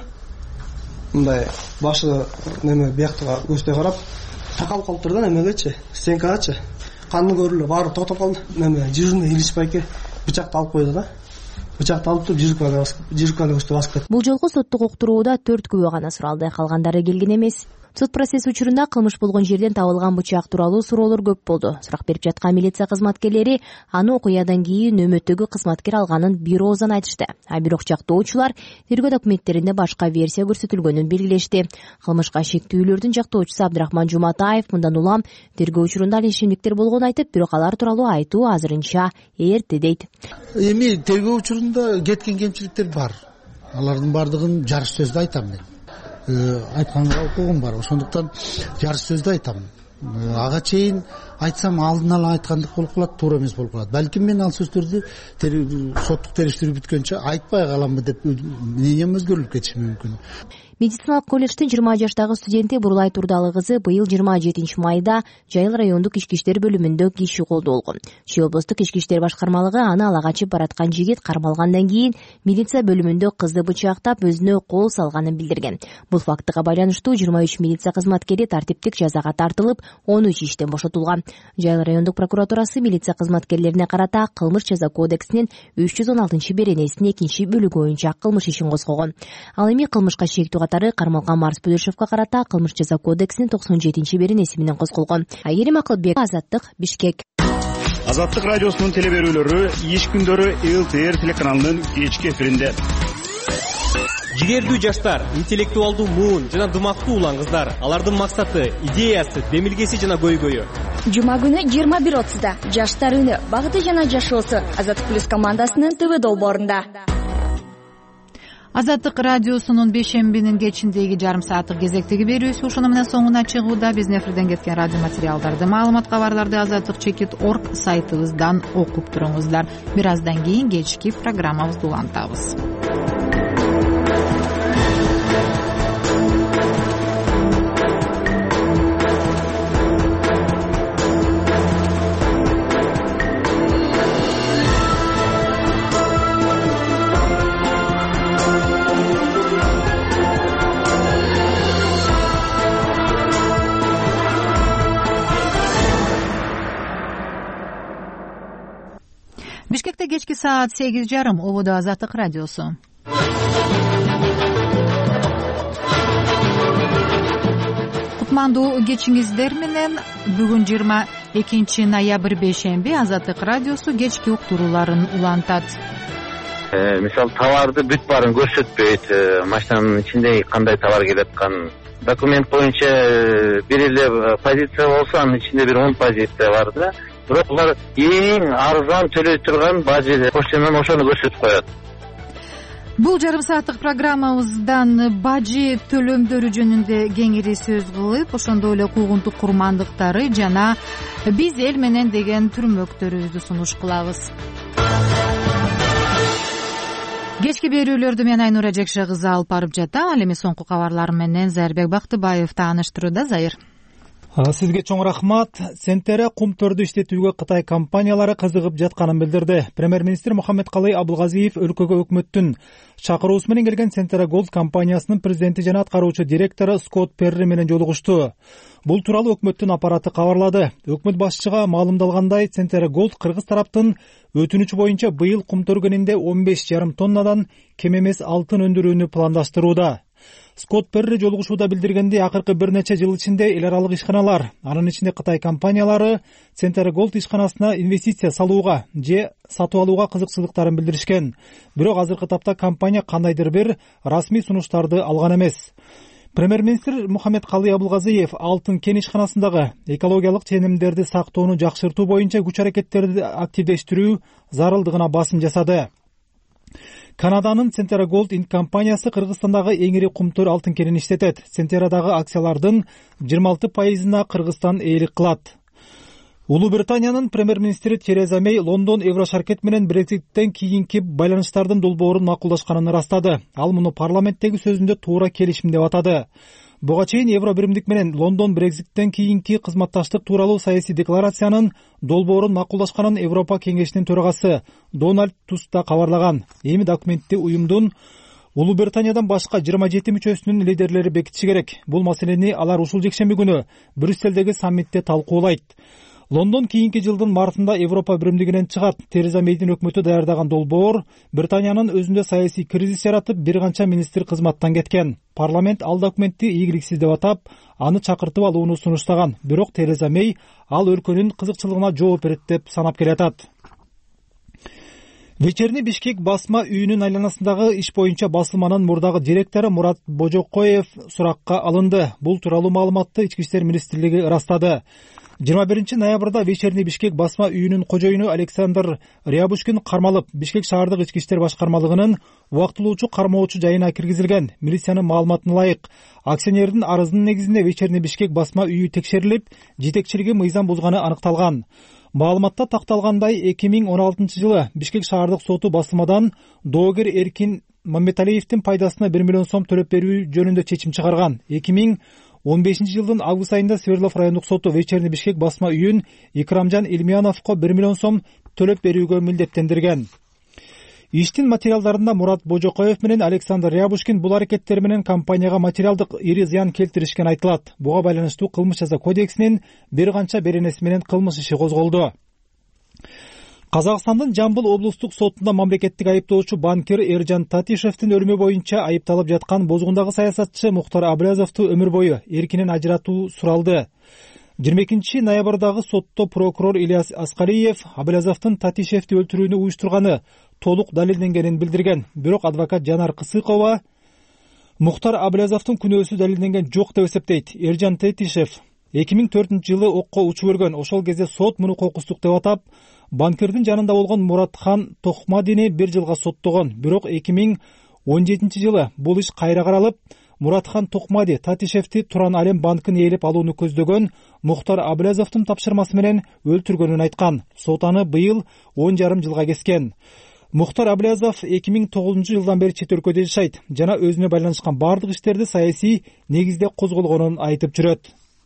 Мындай башы неме бияктыга көздөй карап, такалып калыптыр да немегечи, стенкагачы. Каны көрүлүп, баары токтоп калды. Неме жирный Илич байке бычакты алып койду да. Бычакты алып туруп жирканы жирканы көздөй басып кетти. Бул жолку соттук уктурууда төрт күбө гана суралды, калгандары келген эмес. Суд процесс учурунда кылмыш болгон жерден табылган бычак тууралуу суроолор көп болду. Сурак берип жаткан милиция кызматкерлери аны окуядан кийин нөөмөттөгү кызматкер алганын бир оозан айтышты. А бирок жактоочулар тергөө документтеринде башка версия көрсөтүлгөнүн белгилешти. Кылмышка шектүүлөрдүн жактоочусу Абдрахман Жуматаев мындан улам тергөө учурунда ал ишемдиктер болгонун айтып, бирок алар тууралуу айтуу азырынча эрте дейт. Эми тергөө учурунда кеткен кемчиликтер бар. Алардын бардыгын жарыш сөздө айтам мен. Айтканга укугум бар, ошондуктан жарыш сөздө айтам. Ага чейин айтсам алдын ала айткандык болуп калат, туура эмес болуп калат. Балким мен ал сөздөрдү соттук териштирүү бүткөнчө айтпай каламбы деп мнением өзгөрүлүп кетиши мүмкүн. Медициналык колледждин жыйырма жаштагы студенти Бурулай Турдалы кызы быйыл жыйырма жетинчи майда Жайыл райондук ички иштер бөлүмүндө киши колдуу болгон. Чүй облустук ички иштер башкармалыгы аны ала качып бараткан жигит кармалгандан кийин милиция бөлүмүндө кызды бычактап өзүнө кол салганын билдирген. Бул фактыга байланыштуу жыйырма үч милиция кызматкери тартиптик жазага тартылып, он үч иштен бошотулган. Жайыл райондук прокуратурасы милиция кызматкерлерине карата кылмыш жаза кодексинин үч жүз он алтынчы беренесинин экинчи бөлүгү боюнча кылмыш ишин козгогон. Ал эми кылмышка шектүү катары кармалган Марс Бөдөшевке карата кылмыш жаза кодексинин токсон жетинчи беренеси менен козголгон. Айгерим Акылбек, Азаттык, Бишкек. Азаттык радиосунун телеберүүлөрү иш күндөрү эл тэ эр телеканалынын кечки эфиринде. Жигердүү жаштар, интеллектуалдуу муун жана дымактуу улан кыздар, алардын максаты, идеясы, демилгеси жана көйгөйү. Жума күнү жыйырма бир отузда жаштар үнү, багыты жана жашоосу Азаттык плюс командасынын ТВ долбоорунда. Азаттык радиосунун бейшембинин кечиндеги жарым сааттык кезектеги берүүсү ушуну менен соңуна чыгууда. Биздин эфирден кеткен радио материалдарды, маалымат кабарларды азаттык чекит орг сайтыбыздан окуп туруңуздар. Бир аздан кийин кечки программабызды улантабыз. Бишкекте кечки саат сегиз жарым. Ободо Азаттык радиосу. Кутмандуу кечиңиздер менен бүгүн жыйырма экинчи ноябрь бейшемби Азаттык радиосу кечки уктурууларын улантат. Мисалы товарды бүт баарын көрсөтпөйт, машинанын ичинде кандай товар келатканын. Документ боюнча бир эле позиция болсо, анын ичинде бир он позиция бар да. Бирок булар эң арзан төлөй турган бажы поштадан ошону көрсөтүп коет. Бул жарым сааттык программабыздан бажы төлөмдөрү жөнүндө кеңири сөз кылып, ошондой эле куугунтук курмандыктары жана биз эл менен деген түрмөктөрүбүздү сунуш кылабыз. Кечки берүүлөрдү мен Айнура Жекше кызы алып барып жатам. Ал эми соңку кабарлар менен Зайырбек Бактыбаев тааныштырууда. Зайыр. Сизге чоң рахмат. Сентере кум төрдү иштетүүгө Кытай компаниялары кызыгып жатканын билдирди. Премьер-министр Мухаммедкалый Абылгазиев өлкөгө өкмөттүн чакыруусу менен келген Сентере Голд компаниясынын президенти жана аткаруучу директору Скотт Перри менен жолугушту. Бул тууралуу өкмөттүн аппараты кабарлады. Өкмөт башчыга маалымдалгандай, Сентере Голд кыргыз тараптын өтүнүчү боюнча быйыл кум төргөнүндө он беш жарым тоннадан кем эмес алтын өндүрүүнү пландаштырууда. Скотт Перри жолугушууда билдиргендей, акыркы бир нече жыл ичинде эл аралык ишканалар, анын ичинде Кытай компаниялары Сентере Голд ишканасына инвестиция салууга же сатып алууга кызыкчылыктарын билдиришкен. Бирок азыркы тапта компания кандайдыр бир расмий сунуштарды алган эмес. Премьер-министр Мухаммедкалый Абылгазиев алтын кен ишканасындагы экологиялык ченемдерди сактоону жакшыртуу боюнча күч аракеттерди активдештирүү зарылдыгына басым жасады. Канаданын Сентере Голд Инк компаниясы Кыргызстандагы эң ири кумтөр алтын кенин иштетет. Сентерадагы акциялардын жыйырма алты пайызына Кыргызстан ээлик кылат. Улуу Британиянын премьер-министри Тереза Мей Лондон Еврошаркет менен Брекситтен кийинки байланыштардын долбоорун макулдашканын ырастады. Ал муну парламенттеги сөзүндө туура келишим деп атады. Буга чейин Евро биримдик менен Лондон Брекситтен кийинки кызматташтык тууралуу саясий декларациянын долбоорун макулдашканын Европа кеңешинин төрагасы Дональд Туск да кабарлаган. Эми документти уюмдун Улуу Британиядан башка жыйырма жети мүчөсүнүн лидерлери бекитиши керек. Бул маселени алар ушул жекшемби күнү Брюссельдеги саммитте талкуулайт. Лондон кийинки жылдын мартында Европа биримдигинен чыгат. Тереза Мейдин өкмөтү даярдаган долбоор Британиянын өзүндө саясий кризис жаратып, бир канча министр кызматтан кеткен. Парламент ал документти ийгиликсиз деп атап, аны чакыртып алууну сунуштаган. Бирок Тереза Мей ал өлкөнүн кызыкчылыгына жооп берет деп санап келатат. Вечерний Бишкек басма үйүнүн айланасындагы иш боюнча басылманын мурдагы директору Мурат Божокоев суракка алынды. Бул тууралуу маалыматты Ички иштер министрлиги ырастады. жыйырма биринчи ноябрда Вечерний Бишкек басма үйүнүн кожоюну Александр Рябушкин кармалып, Бишкек шаардык ички иштер башкармалыгынын убактылуучу кармоочу жайына киргизилген. Милициянын маалыматына ылайык, акционердин арызынын негизинде Вечерний Бишкек басма үйү текшерилип, жетекчилиги мыйзам бузганы аныкталган. Маалыматта такталгандай, эки миң он алтынчы жылы Бишкек шаардык соту басылмадан доогер Эркин Мамметалиевдин пайдасына бир миллион сом төлөп берүү жөнүндө чечим чыгарган. эки миң он бешинчи жылдын август айында Свердлов райондук соту Вечерний Бишкек басма үйүн Икрамжан Илмияновго бир миллион сом төлөп берүүгө милдеттендирген. Иштин материалдарында Мурат Божокоев менен Александр Рябушкин бул аракеттер менен компанияга материалдык ири зыян келтиришкен айтылат. Буга байланыштуу кылмыш жаза кодексинин бир канча беренеси менен кылмыш иши козголду. Казакстандын Жамбыл облустук сотунда мамлекеттик айыптоочу банкир Эржан Татишевдин өлүмү боюнча айыпталып жаткан бозгундагы саясатчы Мухтар Аблязовду өмүр бою эркинен ажыратуу суралды. жыйырма экинчи ноябрдагы сотто прокурор Ильяс Аскалиев Аблязовдун Татишевди өлтүрүүнү уюштурганы толук далилденгенин билдирген. Бирок адвокат Жанар Кысыкова Мухтар Аблязовдун күнөөсү далилденген жок деп эсептейт. Эржан Татишев эки миң төртүнчү жылы окко учуп өлгөн. Ошол кезде сот муну кокустук деп атап, банкирдин жанында болгон Муратхан Тохмадини бир жылга соттогон. Бирок эки миң он жетинчи жылы бул иш кайра каралып, Муратхан Тохмади Татишевди Туран Алем банкын ээлеп алууну көздөгөн Мухтар Аблязовдун тапшырмасы менен өлтүргөнүн айткан. Сот аны быйыл он жарым жылга кескен. Мухтар Аблязов эки миң тогузунчу жылдан бери чет өлкөдө жашайт жана өзүнө байланышкан бардык иштерди саясий негизде козголгонун айтып жүрөт.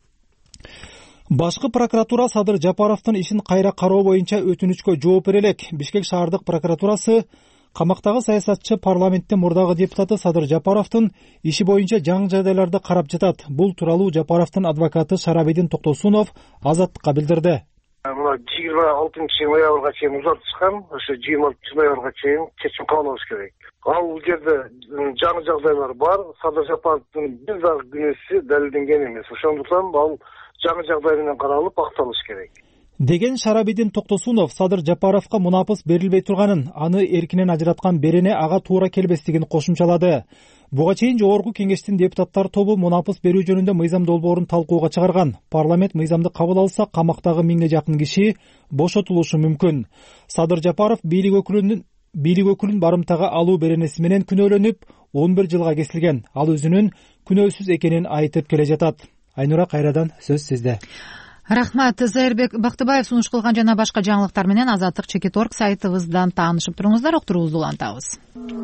Башкы прокуратура Садыр Жапаровдун ишин кайра кароо боюнча өтүнүчкө жооп бере элек. Бишкек шаардык прокуратурасы камактагы саясатчы парламенттин мурдагы депутаты Садыр Жапаровдун иши боюнча жаңы жайдайларды карап жатат. Бул тууралуу Жапаровдун адвокаты Шарабидин Токтосунов Азаттыкка билдирди. Мына жыйырма алтынчы ноябрга чейин узартышкан. Ошо жыйырма алтынчы ноябрга чейин чечим кабыл алыш керек. Ал бул жерде жаңы жагдайлар бар. Садыр Жапаровдун бир дагы күнөөсү далилденген эмес. Ошондуктан ал жаңы жагдай менен каралып акталыш керек деген Шарабидин Токтосунов Садыр Жапаровго мунапыс берилбей турганын, аны эркинен ажыраткан берене ага туура келбестигин кошумчалады. Буга чейин Жогорку Кеңештин депутаттар тобу мунапыс берүү жөнүндө мыйзам долбоорун талкууга чыгарган. Парламент мыйзамды кабыл алса, камактагы миңге жакын киши бошотулушу мүмкүн. Садыр Жапаров бийлик өкүлүнүн бийлик өкүлүн барымтага алуу беренеси менен күнөөлөнүп, он бир жылга кесилген. Ал өзүнүн күнөөсүз экенин айтып келе жатат. Айнура, кайрадан сөз сизде. Рахмат. Зайырбек Бактыбаев сунуш кылган жана башка жаңылыктар менен Азаттык чекит точка орг сайтыбыздан таанышып туруңуздар. Уктуруубузду улантабыз.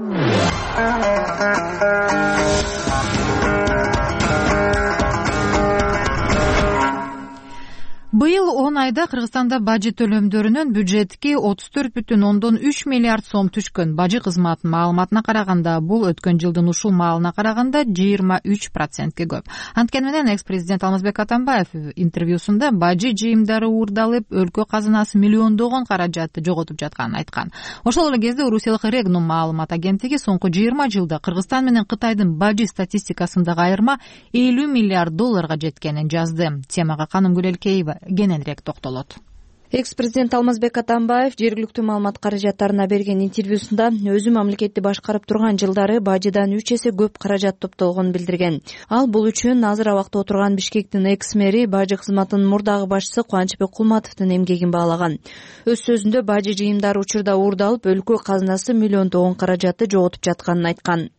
Быйыл он айда Кыргызстанда бажы төлөмдөрүнүн бюджетке отуз төрт бүтүн ондон үч миллиард сом түшкөн. Бажы кызматынын маалыматына караганда бул өткөн жылдын ушул маалына караганда жыйырма үч процентке көп. Анткени менен экс-президент Алмазбек Атамбаев интервьюсунда бажы жыйымдары уурдалып, өлкө казынасы миллиондогон каражатты жоготуп жатканын айткан. Ошол эле кезде Орусиялык Регнум маалымат агенттиги соңку жыйырма жылда Кыргызстан менен Кытайдын бажы статистикасындагы айырма элүү миллиард долларга жеткенин жазды. Темага Каным Гүлелкеева кененирээк токтолот. Экс-президент Алмазбек Атамбаев жергиликтүү маалымат каражаттарына берген интервьюсунда өзү мамлекетти башкарып турган жылдары бажыдан үч эсе көп каражат топтолгонун билдирген. Ал бул үчүн азыр абакта отурган Бишкектин экс-мэри бажы кызматынын мурдагы башчысы Кубанычбек Кулматовдун эмгегин баалаган. Өз сөзүндө бажы жыйымдары учурда уурдалып, өлкө казынасы миллиондогон каражатты жоготуп жатканын айткан.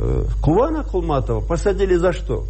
Кубана Кулматова посадили за что?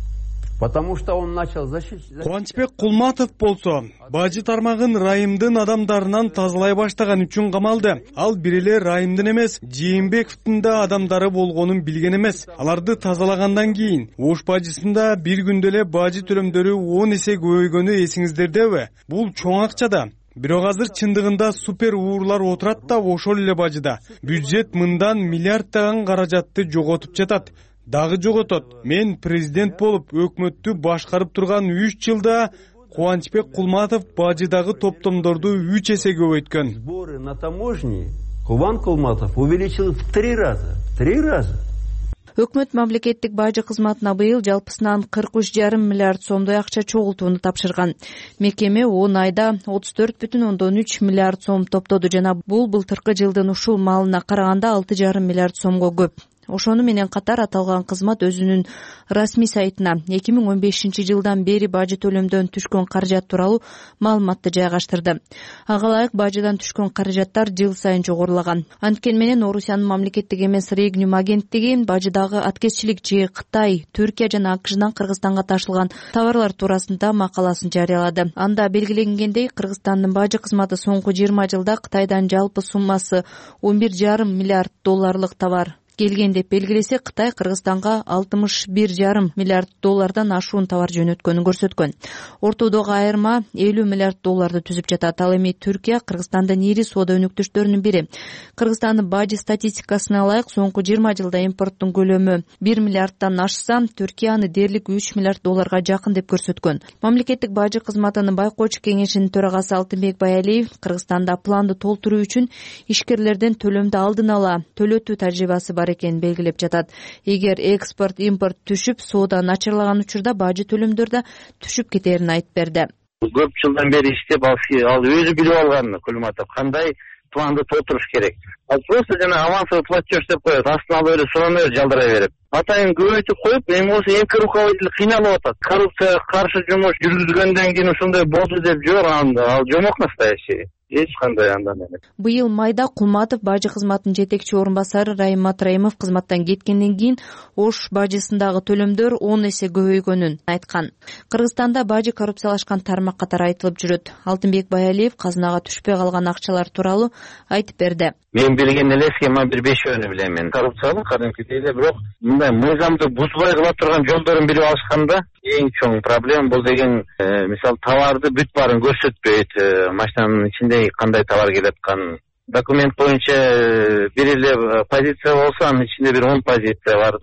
Потому что он начал защищать. Кубанычбек Кулматов болсо бажы тармагын райымдын адамдарынан тазалай баштаган үчүн камалды. Ал бир эле райымдын эмес, Жээнбековдун да адамдары болгонун билген эмес. Аларды тазалагандан кийин Ош бажысында бир күндө эле бажы төлөмдөрү он эсе көбөйгөнү эсиңиздердеби? Бул чоң акча да. Бирок азыр чындыгында супер уурлар отурат да ошол эле бажыда. Бюджет мындан миллиарддаган каражатты жоготуп жатат. Дагы жоготот. Мен президент болуп өкмөттү башкарып турган үч жылда Кубанычбек Кулматов бажыдагы топтомдорду үч эсе көбөйткөн. Сборы на таможне Кубан Кулматов увеличил в три раза. Три раза. Өкмөт мамлекеттик бажы кызматына быйыл жалпысынан кырк үч жарым миллиард сомдой акча чогултууну тапшырган. Мекеме он айда отуз төрт бүтүн ондон үч миллиард сом топтоду жана бул былтыркы жылдын ушул маалына караганда алты жарым миллиард сомго көп. Ошону менен катар аталган кызмат өзүнүн расмий сайтына эки миң он бешинчи жылдан бери бажы төлөмдөн түшкөн каражат тууралуу маалыматты жайгаштырды. Ага ылайык бажыдан түшкөн каражаттар жыл сайын жогорулаган. Анткени менен Орусиянын мамлекеттик эмес Регнум агенттиги бажыдагы аткезчилик же Кытай, Түркия жана АКШдан Кыргызстанга ташылган товарлар туурасында макаласын жарыялады. Анда белгиленгендей, Кыргызстандын бажы кызматы соңку жыйырма жылда Кытайдан жалпы суммасы он бир жарым миллиард долларлык товар келген деп белгилесе, Кытай Кыргызстанга алтымыш бир жарым миллиард доллардан ашуун товар жөнөткөнүн көрсөткөн. Ортодогу айырма элүү миллиард долларды түзүп жатат. Ал эми Түркия Кыргызстандын ири соода өнөктөштөрүнүн бири. Кыргызстандын бажы статистикасына ылайык соңку жыйырма жылда импорттун көлөмү бир миллиарддан ашса, Түркия аны дээрлик үч миллиард долларга жакын деп көрсөткөн. Мамлекеттик бажы кызматынын байкоочу кеңешинин төрагасы Алтынбек Баялиев Кыргызстанда планды толтуруу үчүн ишкерлерден төлөмдү алдын ала төлөтүү тажрыйбасы бар экенин белгилеп жатат. Эгер экспорт, импорт түшүп, соода начарлаган учурда бажы төлөмдөр да түшүп кетерин айтып берди. Көп жылдан бери иштеп ал өзү билип алган Кулматов кандай планды толтуруш керек. Ал просто жана авансовый платеж деп коет, астына алып эле суроно жалдыра берип. Атайын көбөйтүп коюп, эми болсо эмки руководитель кыйналып атат. Коррупцияга каршы жумуш жүргүзгөндөн кийин ушундай болду деп жок, ал жомок настоящий. Эч кандай андан эмес. Быйыл майда Кулматов бажы кызматынын жетекчи орун басары Райым Матраимов кызматтан кеткенден кийин Ош бажысындагы төлөмдөр он эсе көбөйгөнүн айткан. Кыргызстанда бажы коррупциялашкан тармак катары айтылып жүрөт. Алтынбек Баялиев казынага түшпөй калган акчалар тууралуу айтып берди. Мен билген эле схема бир бешөөнү билем мен. Коррупциялык кадимкидей эле, бирок мындай мыйзамды бузбай кыла турган жолдорун билип алышканда эң чоң проблема бул деген, мисалы товарды бүт баарын көрсөтпөйт, машинанын ичинде кандай товар келип аткан. Документ боюнча бир эле позиция болсо, анын ичинде бир он позиция бар да.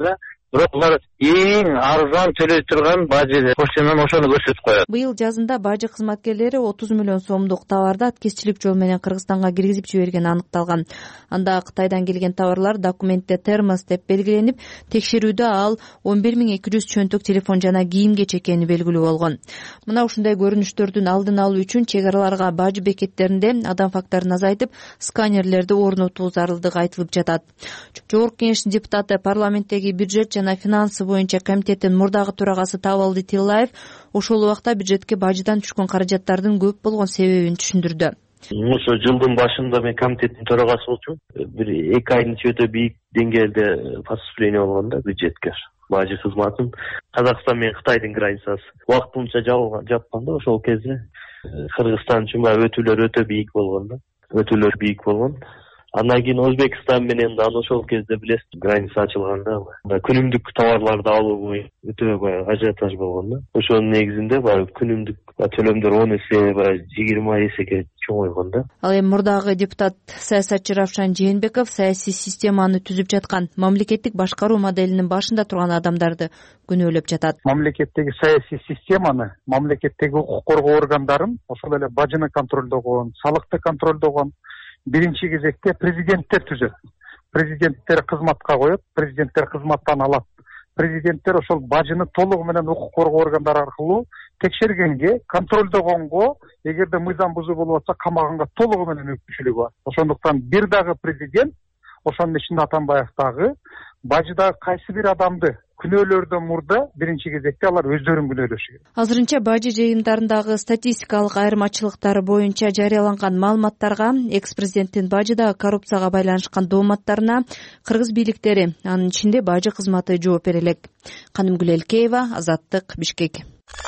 бирок алар эң арзан төлөй турган бажы поштадан ошону көрсөтүп коет. Быйыл жазында бажы кызматкерлери отуз миллион сомдук товарды аткезчилик жол менен Кыргызстанга киргизип жибергени аныкталган. Анда Кытайдан келген товарлар документте термос деп белгиленип, текшерүүдө ал он бир миң эки жүз чөнтөк телефон жана кийим-кеч экени белгилүү болгон. Мына ушундай көрүнүштөрдүн алдын алуу үчүн чек араларга бажы бекеттеринде адам факторун азайтып, сканерлерди орнотуу зарылдыгы айтылып жатат. Жогорку Кеңештин депутаты, парламенттеги бюджет жана финансы боюнча комитеттин мурдагы төрагасы Табалды Тиллаев ошол убакта бюджетке бажыдан түшкөн каражаттардын көп болгон себебин түшүндүрдү. Ошо жылдын башында мен комитеттин төрагасы болчумун. Бир эки айдын ичинде өтө бийик деңгээлде поступление болгон да бюджетке. Бажы кызматын Казакстан менен Кытайдын границасы убактылыча жапкан да, ошол кезде Кыргызстан үчүн баягы өтүүлөр өтө бийик болгон да. Өтүүлөр бийик болгон. Андан кийин Өзбекстан менен да ошол кезде билесиз, граница ачылганда күнүмдүк товарларды алуу өтө баягы ажиотаж болгон да. Ошонун негизинде баягы күнүмдүк төлөмдөр он эсе, баягы жыйырма эсеге чоңойгон да. Ал эми мурдагы депутат саясатчы Равшан Жээнбеков саясий системаны түзүп жаткан, мамлекеттик башкаруу моделинин башында турган адамдарды күнөөлөп жатат. Мамлекеттеги саясий системаны, мамлекеттеги укук коргоо органдарын, ошол эле бажыны контролдогон, салыкты контролдогон биринчи кезекте президенттер түзөт. Президенттер кызматка коет, президенттер кызматтан алат. Президенттер ошол бажыны толугу менен укук коргоо органдары аркылуу текшергенге, контролдогонго, эгерде мыйзам бузуу болуп атса камаганга толугу менен мүмкүнчүлүгү бар. Ошондуктан бир дагы президент, ошонун ичинде Атамбаев дагы бажыдагы кайсы бир адамды күнөөлөрдөн мурда биринчи кезекте алар өздөрүн күнөөлөшү керек. Азырынча бажы жыйындарындагы статистикалык айырмачылыктар боюнча жарыяланган маалыматтарга, экс-президенттин бажыдагы коррупцияга байланышкан дооматтарына кыргыз бийликтери, анын ичинде бажы кызматы жооп бере элек. Канымгүл Элкеева, Азаттык, Бишкек.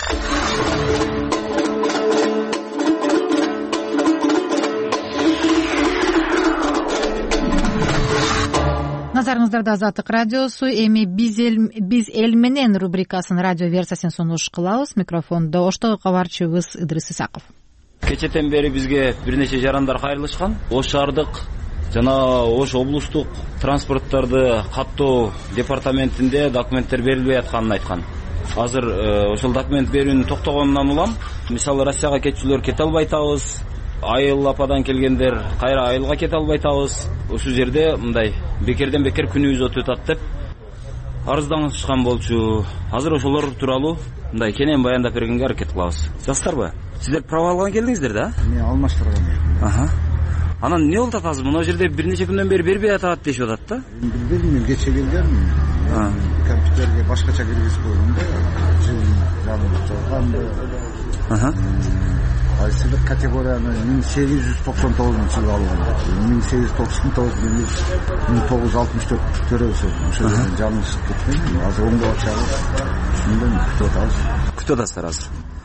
Назарыңыздарда Азаттык радиосу. Эми биз эл биз эл менен рубрикасынын радио версиясын сунуш кылабыз. Микрофондо оштогу кабарчыбыз Ыдрыс Исаков. Кечетен бери бизге бир нече жарандар кайрылышкан. Ош шаардык жана Ош облустук транспорттарды каттоо департаментинде документтер берилбей атканын айткан. Азыр ошол документ берүүнүн токтогонунан улам, мисалы Россияга кетчүлөр кете албай атабыз. Айыл ападан келгендер кайра айылга кете албай атабыз. Ушул жерде мындай бекерден бекер күнүбүз өтүп атат деп арызданышкан болчу. Азыр ошолор тууралуу мындай кенен баяндап бергенге аракет кылабыз. Жазсыздарбы? Сиздер права алган келдиңиздер да? Мен алмаштырган. Аха. Анан эмне болуп атат азыр? Мына жерде бир нече күндөн бери бербей атат дешип атат да. Билбейм, мен кече келгенмин. Компьютерге башкача киргизип койгон да. Жыл жабылган. Аха. Кайсы бир категорияны миң сегиз жүз токсон тогузунчу жылы алган. миң сегиз жүз токсон тогуз миң тогуз жүз алтымыш төрт төрөбүз. Ошол жерден жаңылышып кеткен. Азыр оңдоп чыгып, ушундан күтүп атабыз. Күтүп атасыздар азыр.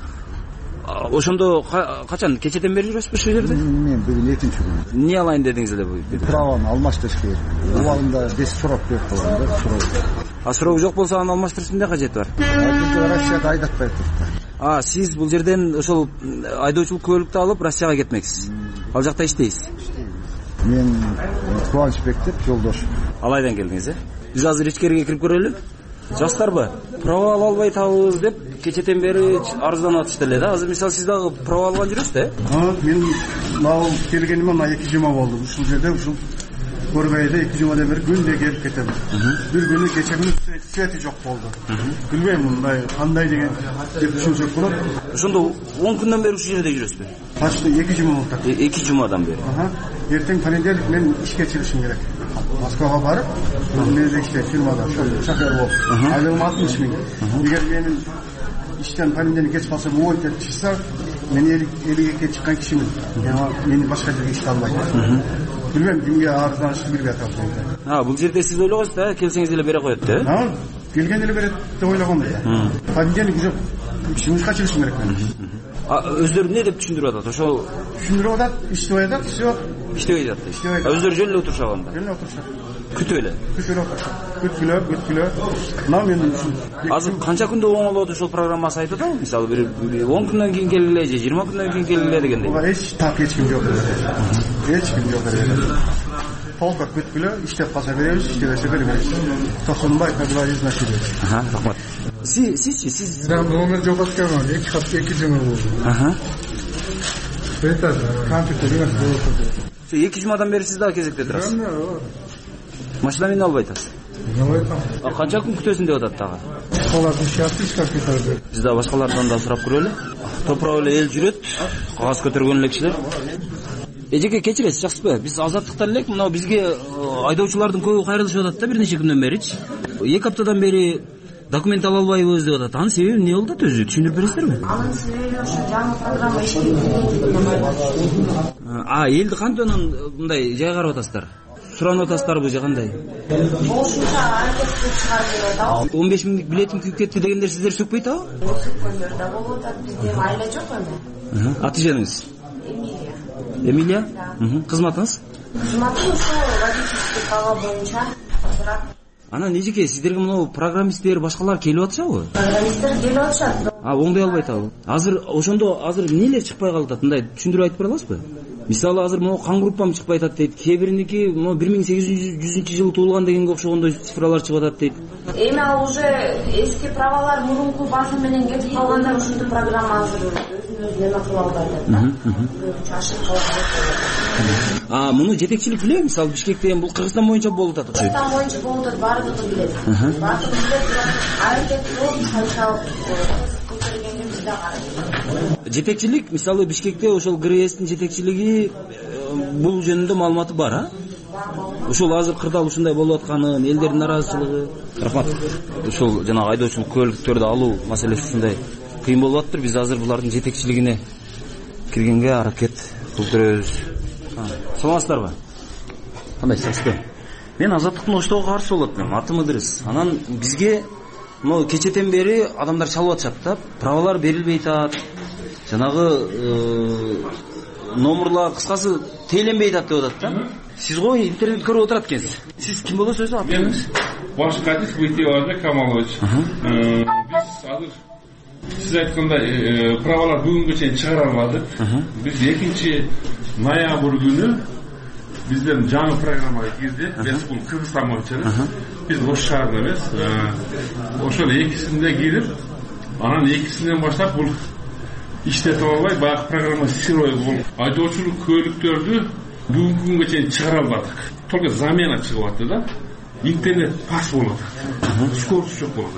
Ошондо качан кечеден бери жүрөсүзбү ушул жерде? Мен бүгүн экинчи күн. Эмне алайын дедиңиз эле? Праваны алмаштырыш керек. Убагында беш сурап берип койгон да, суроо. А суроо жок болсо аны алмаштырыштын эмне кажети бар? Россияга айдатпай турду. А, сиз бул жерден ошол айдоочулук көлүктү алып Россияга кетмексиз. Ал жакта иштейсиз. Мен Кубанычбек деп жолдош. Алайдан келдиңиз, э? Биз азыр ичкериге кирип көрөлү. Жастарбы? Права ала албай табыз деп кечетен бери арызданып атышты эле да. Азыр мисалы сиз дагы права алган жүрөсүз да? А, мен мына келгениме мына эки жума болду. Ушул жерде ушул көрбөйдө эки жумадан бери күндө келип кетем. Бир күнү кече күнү свети жок болду. Билбейм мындай кандай деген деп түшүнсөк болот. Ошондо он күндөн бери ушул жерде жүрөсүзбү? Почти эки жума болду. эки жумадан бери. Аха. Эртең понедельник мен ишке чыгышым керек. Москвага барып, мен иштейм фирмада, шофер болуп. Айлыгым алтымыш миң. Эгер менин иштен понедельник кеч калсам уволить чыкса, мен элүү экиге чыккан кишимин. Мени башка жерге иште албайт. Билбейм, кимге арызданышты билбей атабыз. А, бул жерде сиз ойлогонсуз да, келсеңиз эле бере коет да? А, келген эле берет деп ойлогом да. Понедельник уже жұмысқа чыгышым керек мен. А өздөрү эмне деп түшүндүрүп атат? Ошо түшүндүрүп атат, иштебей атат, все. Иштебей атат. А өздөрү жөн эле отурушат анда. Жөн эле отурушат. Күтүп эле. Күтүп эле отурушат. Күткүлө, күткүлө. Мына мен азыр канча күндө оңолот ошол программасы айтып атабы? Мисалы бир он күндөн кийин келгиле же жыйырма күндөн кийин келгиле дегендей. Ага, эч так эч ким жок. Эч ким жок. толук бүтүп эле иштеп калса беребиз, иштебесе бербейбиз. Тосунбай кадровый начальник. Ага, рахмат. Сиз сизчи, сиз номер жобасы келген, эки хатта эки жума болду. Ага. Это компьютер болот. эки жумадан бери сиз дагы кезекте турасыз. Машина мине албай атасыз. Албай атам. Канча күн күтөсүн деп атат дагы. Алардын шарты компьютерде. Биз да башкалардан да сурап көрөлү. Топурап эле эл жүрөт, кагаз көтөргөн эле кишилер. Эжеке кечиресиз, жакшысызбы? Биз азаттыктан элек мына бизге айдоочулардын көбү кайрылышып атат да бир нече күндөн беричи. эки аптадан бери документ ала албайбыз деп атат. Анын себеби эмне болду да өзү түшүндүрүп бересиздерби? Анын себеби ошо жаңы программа иштейт. А, элди кантип анан мындай жай карап атасыздар? Суранып атасыздарбы же кандай? Болушунча аракет кылып чыгарып берип атабыз. он беш миңдик билетим күйүп кетти дегендер сиздер сөкпөйт абы? Сөккөндөр да болуп атат. Бизде айла жок эми. Аты жөнүңүз? Эмилия. Эмилия? Кызматыңыз? Кызматым ошо водительский права боюнча. Анан эжеке, сиздерге мына программисттер башкалар келип атышабы? Программисттер келип атышат. А, оңдой албайт абы. Азыр ошондо азыр эмнелер чыкпай калып атат? Мындай түшүндүрүп айтып бера аласызбы? Мисалы азыр могу кан группам чыкпай атат дейт. Кээ бириники могу бир миң сегиз жүзүнчү жылы туулган дегенге окшогондой цифралар чыгып атат дейт. Эми ал уже эски правалар мурунку басым менен кетип калганда ушинтип программа азыр өзүн өзү эме кыла албайт атат. Ошентип калат. А, муну жетекчилик билет, мисалы Бишкекте бул Кыргызстан боюнча болуп атат. Кыргызстан боюнча болуп атат, баардыгы билет. Баардыгы билет, аракет кылып канчалык көтөргенин биз да карайбыз. Жетекчилик, мисалы Бишкекте ошол ГРСтин жетекчилиги бул жөнүндө маалыматы бар, а? Ошол азыр кырдаал ушундай болуп атканын, элдердин наразычылыгы. Рахмат. Ошол жана айдоочулук көлүктөрдү алуу маселеси ушундай кыйын болуп атыптыр. Биз азыр булардын жетекчилигине киргенге аракет кылып көрөбүз. Саламатсыздарбы? Кандай сизбы? Мен азаттыктын оштого каршы болот мен. Атым Ыдырыс. Анан бизге могу кечетен бери адамдар чалып атышат да, правалар берилбей атат. Жанагы номерлар кыскасы тейлөнбей атат деп атат да. Сиз го интернет көрүп отурат экенсиз. Сиз ким болосуз өзү? Атыңыз? Башкатов Байтиевич Камалович. Биз азыр сиз айткандай правалар бүгүнгө чейин чыгара албадык. Биз экинчи ноябрь күнү бизден жаңы программага кирди. Бул Кыргызстан боюнча. Биз Ош шаарында эмес, ошол экисинде кирип, анан экисинен баштап бул иштетип албай, баягы программа сырой болуп, айдоочулук көлүктөрдү бүгүнкү күнгө чейин чыгара албадык. Только замена чыгып атты да. Интернет пас болот. Скорость жок болот.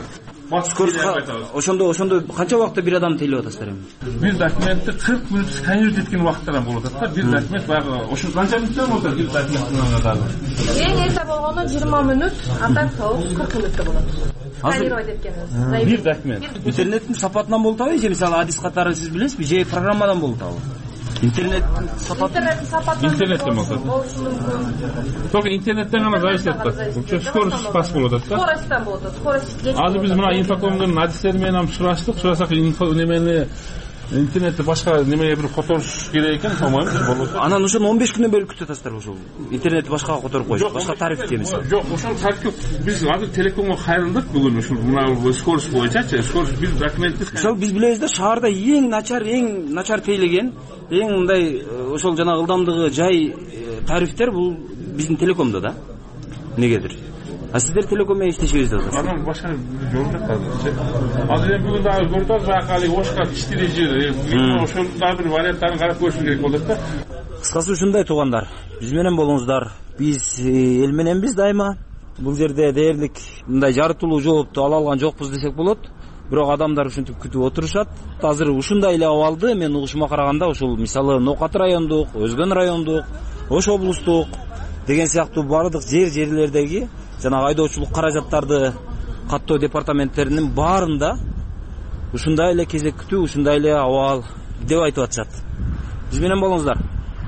Ошондо ошондо канча убакытта бир адам тейлеп атасыздар эми? Бир документти кырк мүнөт сканировать эткен убакыттардан болот да. Бир документ баягы ошо канча мүнөттөн болот бир документтин. Эң эрте болгону жыйырма мүнөт, а так кырк мүнөттө болот. Сканировать эткенибиз. Бир документ. Интернеттин сапатынан болуп атабы же мисалы адис катары сиз билесизби же программадан болуп атабы? Интернет сапаты. Интернет сапаты. Интернеттен болот. Только интернеттен гана зависит этет. Ошо скорость пас болот да. Скоросттан болот. Скорость кетти. Азыр биз мына инфокомдун адистери менен сураштык. Сурасак инфо немени интернетти башка немеге бир которуш керек экен, по-моему, болот. Анан ошону он беш күндөн бери күтүп атасыздар ошол. Интернетти башкага которуп коюп, башка тарифке мисалы. Жок, ошол тарифке биз азыр телекомго кайрылдык бүгүн ушул мына скорость боюнча, скорость биз документти. Мисалы биз билебиз да, шаарда эң начар, эң начар тейлеген, эң мындай ошол жана ылдамдыгы жай тарифтер бул биздин телекомдо да. Негедир? А сиздер телеком менен иштешебиз деп атасыздар. Анан башка жол жок азыр. Азыр эми бүгүн дагы көрүп атабыз, акалы Ошка иштери жер. Ошол дагы бир варианттарын карап көрүш керек болот да. Кыскасы ушундай туугандар. Биз менен болуңуздар. Биз эл мененбиз дайыма. Бул жерде дээрлик мындай жарытылуу жоопту ала алган жокпуз десек болот. Бирок адамдар ушинтип күтүп отурушат. Азыр ушундай эле абалды мен угушума караганда ошол мисалы Нокат райондук, Өзгөн райондук, Ош облустук деген сыяктуу бардык жер жерлердеги жана айдоочулук каражаттарды каттоо департаменттеринин баарында ушундай эле кезек күтүү, ушундай эле абал деп айтып атышат. Биз менен болуңуздар.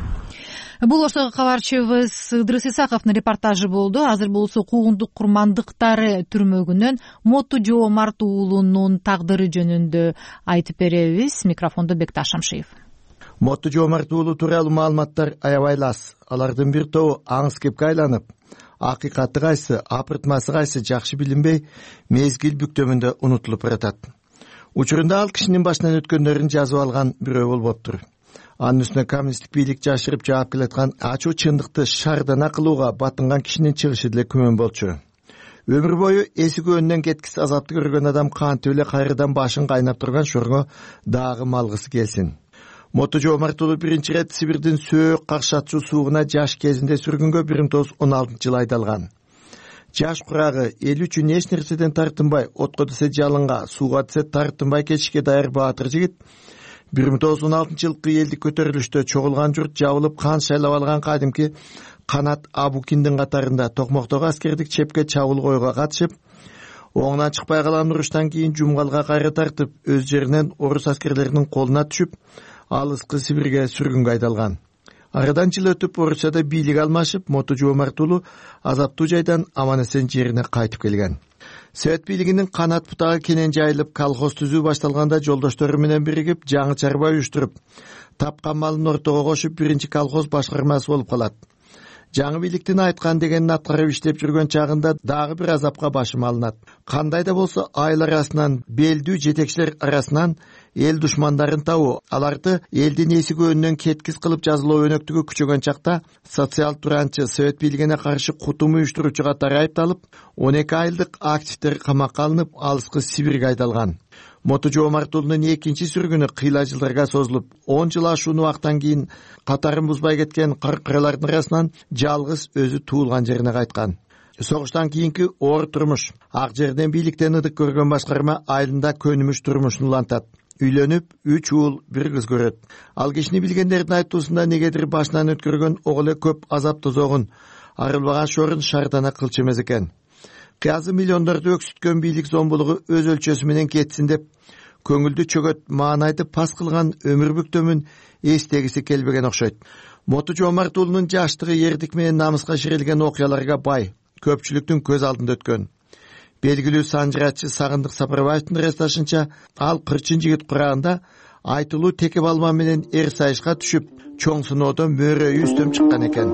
Бул оштогу кабарчыбыз Ыдырыс Исаковдун репортажы болду. Азыр болсо куугундук курмандыктары түрмөгүнөн Моту Жоомарт уулунун тагдыры жөнүндө айтып беребиз. Микрофондо Бекташ Шамшиев. Моту Жоомарт уулу тууралуу маалыматтар аябай лас. Алардын бир тобу аңыз кепке айланып, акыйкаты кайсы, апыртмасы кайсы жакшы билинбей, мезгил бүктөмүндө унутулуп баратат. Учурунда ал кишинин башынан өткөндөрүн жазып алган бирөө болуптур. Анын үстүнө коммунисттик бийлик жашырып жаап келаткан ачуу чындыкты шардана кылууга батынган кишинин чыгышы деле күмөн болчу. Өмүр бою эси көөнүнөн кеткис азапты көргөн адам кантип эле кайрадан башын кайнап турган шорго дагы малгысы келсин. Мото Жоомартуулу биринчи ирет Сибирдин сөөк какшатчу суугуна жаш кезинде сүргүнгө бир миң тогуз жүз он алтынчы жылы айдалган. Жаш курагы эл үчүн эч нерседен тартынбай, отко десе жалынга, сууга десе тартынбай кетишке даяр баатыр жигит бир миң тогуз жүз он алтынчы жылкы элдик көтөрүлүштө чогулган журт жабылып кан шайлап алган кадимки Канат Абукиндин катарында токмоктогу аскердик чепке чабуул коюуга катышып, оңунан чыкпай калган уруштан кийин жумгалга кайра тартып, өз жеринен орус аскерлеринин колуна түшүп, алыскы Сибирге сүргүнгө айдалган. Арадан жыл өтүп Орусияда бийлик алмашып, Мото Жоомартуулу азаптуу жайдан аман-эсен жерине кайтып келген. Совет бийлигинин канат бутагы кенен жайылып, колхоз түзүү башталганда жолдоштору менен биригип, жаңы чарба уюштуруп, тапкан малын ортого кошуп, биринчи колхоз башкармасы болуп калат. Жаңы бийликтин айткан дегенин аткарып иштеп жүргөн чагында дагы бир азапка башым алынат. Кандай да болсо айыл арасынан, белдүү жетекчилер арасынан эл душмандарын табуу, аларды элдин эси көөнүнөн кеткис кылып жазылуу өнөктүгү күчөгөн чакта социал туранчы Совет бийлигине каршы кутум уюштуруучу катары айыпталып, он эки айылдык активдер камакка алынып, алыскы Сибирге айдалган. Мото Жоомартуулунун экинчи сүргүнү кыйла жылдарга созулуп, он жыл ашуун убактан кийин катарын бузбай кеткен каркыралардын арасынан жалгыз өзү туулган жерине кайткан. Согуштан кийинки оор турмуш, ак жерден бийликтен ыдык көргөн башкарма айылында көнүмүш турмушун улантат. Үйлөнүп, үч уул, бир кыз көрөт. Ал кишини билгендердин айтуусунда негедир башынан өткөргөн ого эле көп азап тозогун, арылбаган шорун шардана кылчу эмес экен. Кыязы миллиондорду өксүткөн бийлик зомбулугу өз өлчөсү менен кетсин деп, көңүлдү чөгөт маанайды пас кылган өмүр бүктөмүн эстегиси келбеген окшойт. Мото Жоомартуулунун жаштыгы эрдик менен намыска ширилген окуяларга бай, көпчүлүктүн көз алдында өткөн. Белгилүү санжырачы Сагындык Сапарбаевдин расташынча, ал кырчын жигит курагында айтылуу теке балма менен эр сайышка түшүп, чоң сыноодон мөөрөйү үстөм чыккан экен.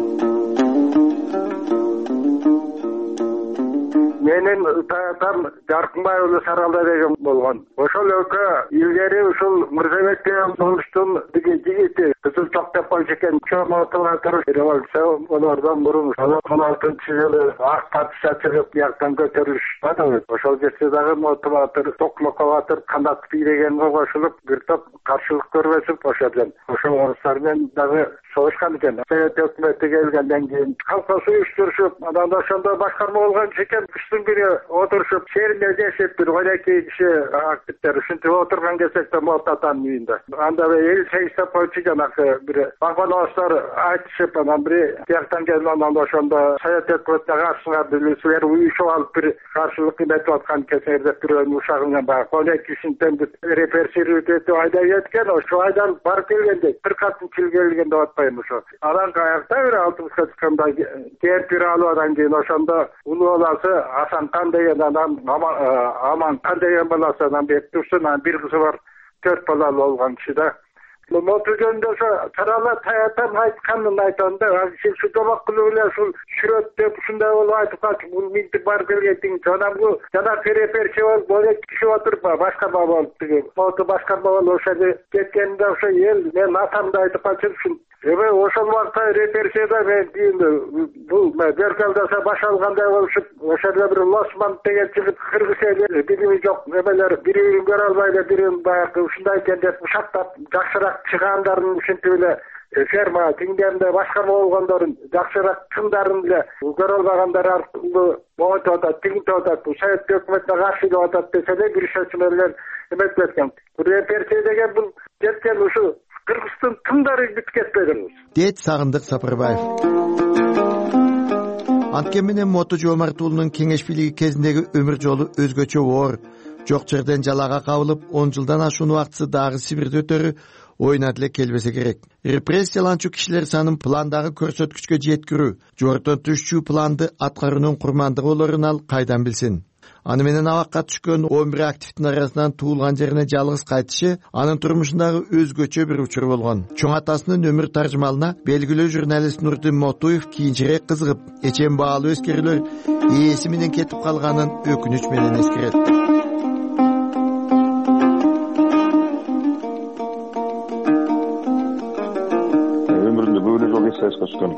Менин таятам Жаркынбай уулу Саралда деген болгон. Ошол экөө илгери ушул Мырзабек деген болуштун жигити кызыл чок деп койчу экен. Чоңотуга туруп революция олордон мурун он алтынчы жылы ак партия чыгып бияктан көтөрүлүш. Ошол жерде дагы мотиватор, токмокко батыр, канат бийдегенге кошулуп, бир топ каршылык көрбөсүп ошол ошол орустар менен дагы согушкан экен. Совет өкмөтү келгенден кийин колхоз уюштурушуп, анан ошондо башкарма болгон экен. Күнү отурушуп, шеринде жашап бир он эки киши активдер ушинтип отурган кезекте Мотатанын үйүндө. Анда эл чейиштеп койчу жанакы бир багбаностор айтышып, анан бир тияктан келип, анан ошондо Совет өкмөтүнө каршыларды билсилер уюшуп алып бир каршылык эметип аткан кездерде бирөөнүн ушагынан баягы он эки кишинин репрессируют этип айдап кеткен. Ошо айдан барып келгенде бир катын келген деп атпайм ошо. Анан каякта бир алтыбызга чыкканда кемпир алуудан кийин ошондо улуу баласы Асанкан деген адам, Аманкан деген баласы анан бек турсун, анан бир кызы бар, төрт балалуу болгон киши да. Мото жөнүндө ошо Сарала таятам айтканын айтамда, сен ушу жомок кылып эле ушул сүрөт деп ушундай болуп айтып калчу, бул минтип барып келгендиң, анан бул жана переперчи болуп, он эки киши отуруп башкарма болуп, Мото башкарма болуп ошо кеткенде ошо эл мен атамды айтып калчумчун. Эми ошол убакта репрессияда мен кийинде бул Беркалдаса башталгандай болушуп, ошол бир Лосман деген жигит кыргыз эли билими жок эмелер бири-бирин көрө албай эле бирин баягы ушундай экен деп ушактап жакшыраак чыгаандарын ушинтип эле ферма тиңдеринде башкарма болгондорун жакшыраак чындарын эле көрө албагандар аркылуу моготуп атат, тигинтип атат, Совет өкмөтүнө каршы деп атат десе эле бир шөчмөлөр эметип кеткен. Репрессия деген бул кеткен ушу Кыргыздын тымдары бүтүп кетпедиңиз, дейт Сагындык Сапарбаев. Анткени менен Мото Жоомартуулунун кеңеш бийлиги кезиндеги өмүр жолу өзгөчө оор. Жок жерден жалага кабылып, он жылдан ашуун убактысы дагы Сибирде өтөрү оюна деле келбесе керек. Репрессияланчу кишилер санын пландагы көрсөткүчкө жеткирүү, жортон түшчү планды аткаруунун курмандыгы болорун ал кайдан билсин. Аны менен абакка түшкөн он бир активдин арасынан туулган жерине жалгыз кайтышы анын турмушундагы өзгөчө бир учур болгон. Чоң атасынын өмүр таржымалына белгилүү журналист Нурдин Мотуев кийинчерээк кызыгып, эчен баалуу эскерилер ээси менен кетип калганын өкүнүч менен эскерет.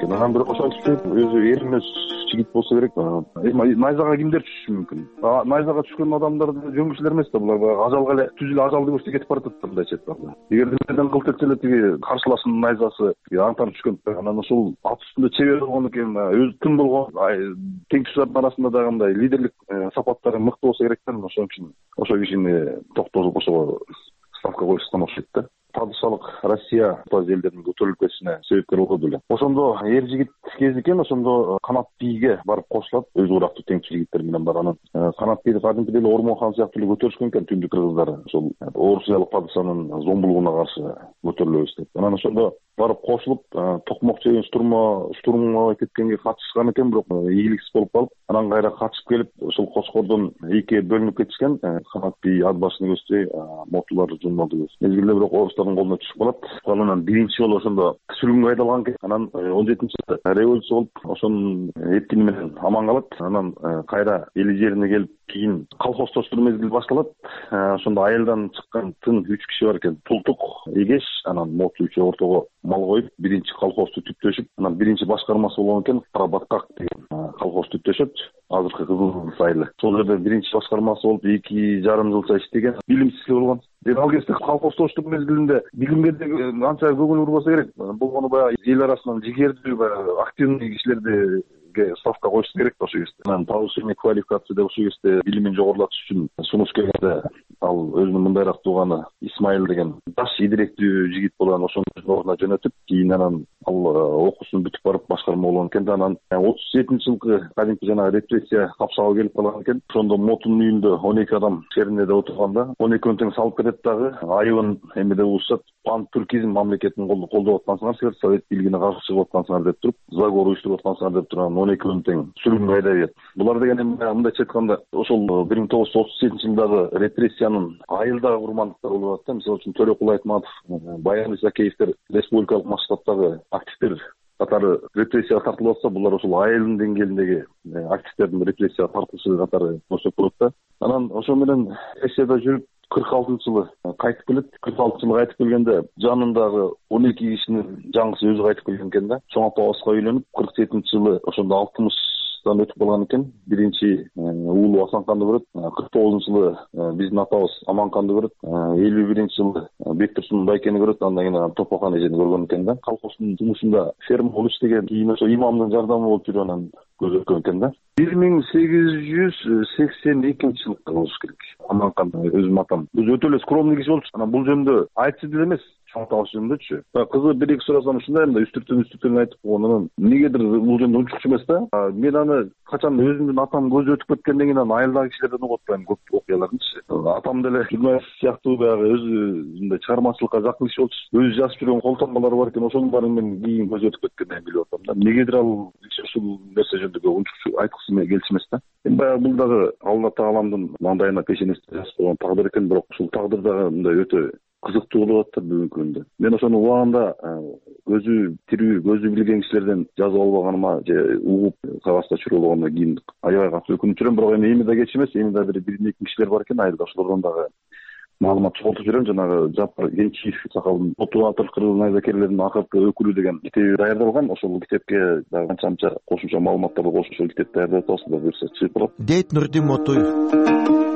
экен. Анан бирок ошентип өзү эрмес жигит болсо керек. Найзага кимдер түшүшү мүмкүн? Найзага түшкөн адамдар жөн кишилер эмес да, булар баягы ажалга эле түз эле ажалды көрсө кетип баратат да, мындайча айтканда. Эгерде менден кылт этсе эле тиги каршылашынын найзасы аңтарып түшкөн. Анан ошол ат үстүндө чебер болгон экен, өзү тым болгон, теңдештердин арасында дагы мындай лидерлик сапаттары мыкты болсо керек да. Ошон үчүн ошол кишини токтотуп ошого ставка коюшкан окшойт да. Падышалык Россия бул элдердин көтөрүлүп кетишине себепкер болот эле. Ошондо эр жигит кези экен, ошондо Канат бийге барып кошулат, өз урактуу теңчи жигиттер менен бар. Анан Канат бийди кадимки эле Ормон-хан сыяктуу эле көтөрүшкөн экен түндүк кыргыздары. Ошол Орусиялык падышанын зомбулугуна каршы көтөрүлөбүз деп. Анан ошондо барып кошулуп, токмок чейин штурма штурмга кеткенге катышкан экен, бирок ийгиликсиз болуп калып, анан кайра качып келип, ошол Кочкордон экиге бөлүнүп кетишкен. Канат бий ат башын көздөй, мотулар жумалды көз. Мезгилде бирок орустардын колуна түшүп калат. Анан биринчи жолу ошондо сүргүнгө айдалган экен. Анан он жетинчи революция болуп, ошонун эркини менен аман калат. Анан кайра эли жерине келип, кийин колхоздоштур мезгил башталат. Ошондо айылдан чыккан тын үч киши бар экен. Тултук, Эгеш, анан Моту үчөө ортого мал коюп, биринчи колхозду түптөшүп, анан биринчи башкармасы болгон экен, Кара Баткак деген колхоз түптөшөт. Азыркы Кызыл Сайылы. Сол жерде биринчи башкармасы болуп, эки жарым жылча иштеген, билимсиз болгон. Ден ал кезде колхоздоштук мезгилинде билимге анча көңүл бурбаса керек. Болгону баягы эл арасынан жигердүү, баягы активный кишилерди ставка коюшу керек ошол кезде. Анан повышение квалификации деп ошол кезде билимин жогорулатыш үчүн сунуш келгенде ал өзүнүн мындайраак тууганы Исмайыл деген жаш идиректүү жигит болгон ошонун ордуна жөнөтүп, кийин анан ал окуусун бүтүп барып башкарма болгон экен. Анан отуз жетинчи жылкы кадимки жанагы репрессия капшагы келип калган экен. Ошондо Мотунун үйүндө он эки адам шеринеде отурганда он экөөнү тең салып кетет дагы. Айыбын эмеде угушат, пан-туркизм мамлекетин колдоп аткансыңар, силер совет бийлигине каршы чыгып аткансыңар деп туруп, заговор уюштуруп аткансыңар деп туруп, он экөөнү тең сүргүнгө айдап ийет. Булар деген эми мындайча айтканда, ошол бир миң тогуз жүз отуз жетинчи жылдагы репрессиянын айылдагы курмандыктары болуп атат. Мисалы үчүн Төрөкул Айтматов, Баян Исакеевдер, республикалык масштабтагы активдер катары репрессияга тартылып атса, булар ошол айылдын деңгээлиндеги активдердин репрессияга тартылышы катары болсо болот да. Анан ошол менен Россияда жүрүп кырк алтынчы жылы кайтып келет. кырк алтынчы жылы кайтып келгенде жанындагы он эки кишинин жаңысы өзү кайтып келген экен да. Чоң апабызга үйлөнүп, кырк жетинчи жылы ошондо алтымыштан өтүп калган экен. Биринчи уулу Асанканды көрөт. кырк тогузунчу жылы биздин апабыз Аманканды көрөт. элүү биринчи жылы Бектурсун Байкени көрөт. Андан кийин Топокан эжени көргөн экен да. Колхоздун жумушунда ферма болуп иштеген, кийин ошо имамдын жардамы болуп жүрүп анан көзөткөн экен да. бир миң сегиз жүз сексен экинчи жылкы болуш керек. Аманкан өзүм атам. Өзү өтө эле скромный киши болчу. Анан бул жөнүндө айтчу деле эмес. Чоңтабыз жөнүндөчү. Кызы бир эки сурасам ушундай мындай үстүртөн үстүртөн айтып койгон. Эмнегедир бул жөнүндө унчукчу эмес да. Мен аны качан өзүмдүн атам көзү өтүп кеткенден кийин аны айылдагы кишилерден угуп атпайм көп окуялардынчы. Атам деле Журнаев сыяктуу баягы өзү мындай чыгармачылыкка жакын киши болчу. Өзү жазып жүргөн колтонмалары бар экен. Ошонун баарын мен кийин көзү өтүп кеткенден билип атам да. Эмнегедир ал ушул нерсе жөнүндө унчукчу айткысы келчү эмес да. Эми баягы бул дагы Алла Тааламдын мандайына пешенесине жазып койгон тагдыр экен, бирок ушул тагдыр дагы мындай өтө кызыктуу болуп атат бүгүнкү күндө. Мен ошону убагында өзү тирүү, көзү билген кишилерден жазып албаганыма же угуп кагазда чүрүп алгандан кийин аябай катуу өкүнүп жүрөм. Бирок эми эми да кеч эмес, эми да бир бир эки кишилер бар экен айылда. Ошолордон дагы маалымат чогултуп жүрөм. Жанагы Жапар Генчиев сакалдын Мотуатыр кыргыз найзакерлеринин акыркы өкүлү деген китеби даярдалган. Ошол китепке дагы канча кошумча маалыматтарды кошуп ошол китеп даярдап атасыздар, буюрса чыгып калат. Дейт Нурдин Мотуев.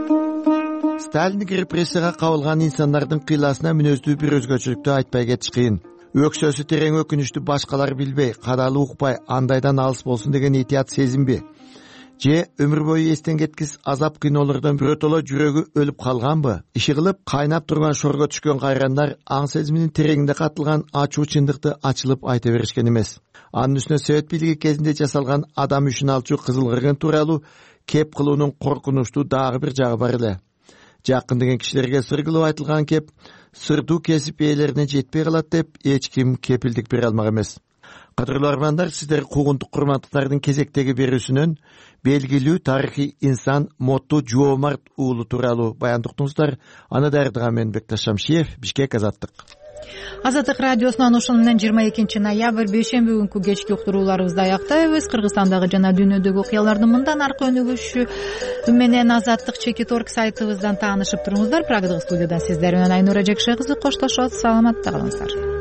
Сталиндик репрессияга кабылган инсандардын кыйласына мүнөздүү бир өзгөчөлүктү айтпай кетиш кыйын. Өксөсү терең өкүнүчтү башкалар билбей, кадалы укпай, андайдан алыс болсун деген этият сезимби? Же өмүр бою эстен кеткис азап кыйноолордон биротоло жүрөгү өлүп калганбы? Иши кылып кайнап турган шорго түшкөн кайрандар аң сезиминин тереңинде катылган ачуу чындыкты ачылып айта беришкен эмес. Анын үстүнө Совет бийлиги кезинде жасалган адам үчүн алчу кызыл кыргын тууралуу кеп кылуунун коркунучтуу дагы бир жагы бар эле. Жакын деген кишилерге сыр кылып айтылган кеп сырдуу кесип ээлерине жетпей калат деп эч ким кепилдик бере алмак эмес. Кадырлуу армандар, сиздер куугунтук курмандыктардын кезектеги берүүсүнөн белгилүү тарыхый инсан Моту Жоомарт уулу тууралуу баянды уктуңуздар. Аны даярдаган мен Бекташ Шамшиев, Бишкек, Азаттык. Азаттык радиосунан ушуну менен жыйырма экинчи ноябрь бейшемби күнкү кечки уктурууларыбызды аяктайбыз. Кыргызстандагы жана дүйнөдөгү окуялардын мындан аркы өнүгүшү менен Азаттык чекит орг сайтыбыздан таанышып туруңуздар. Прагдагы студиядан сиздер менен Айнура Жекше кызы коштошот. Саламатта калыңыздар.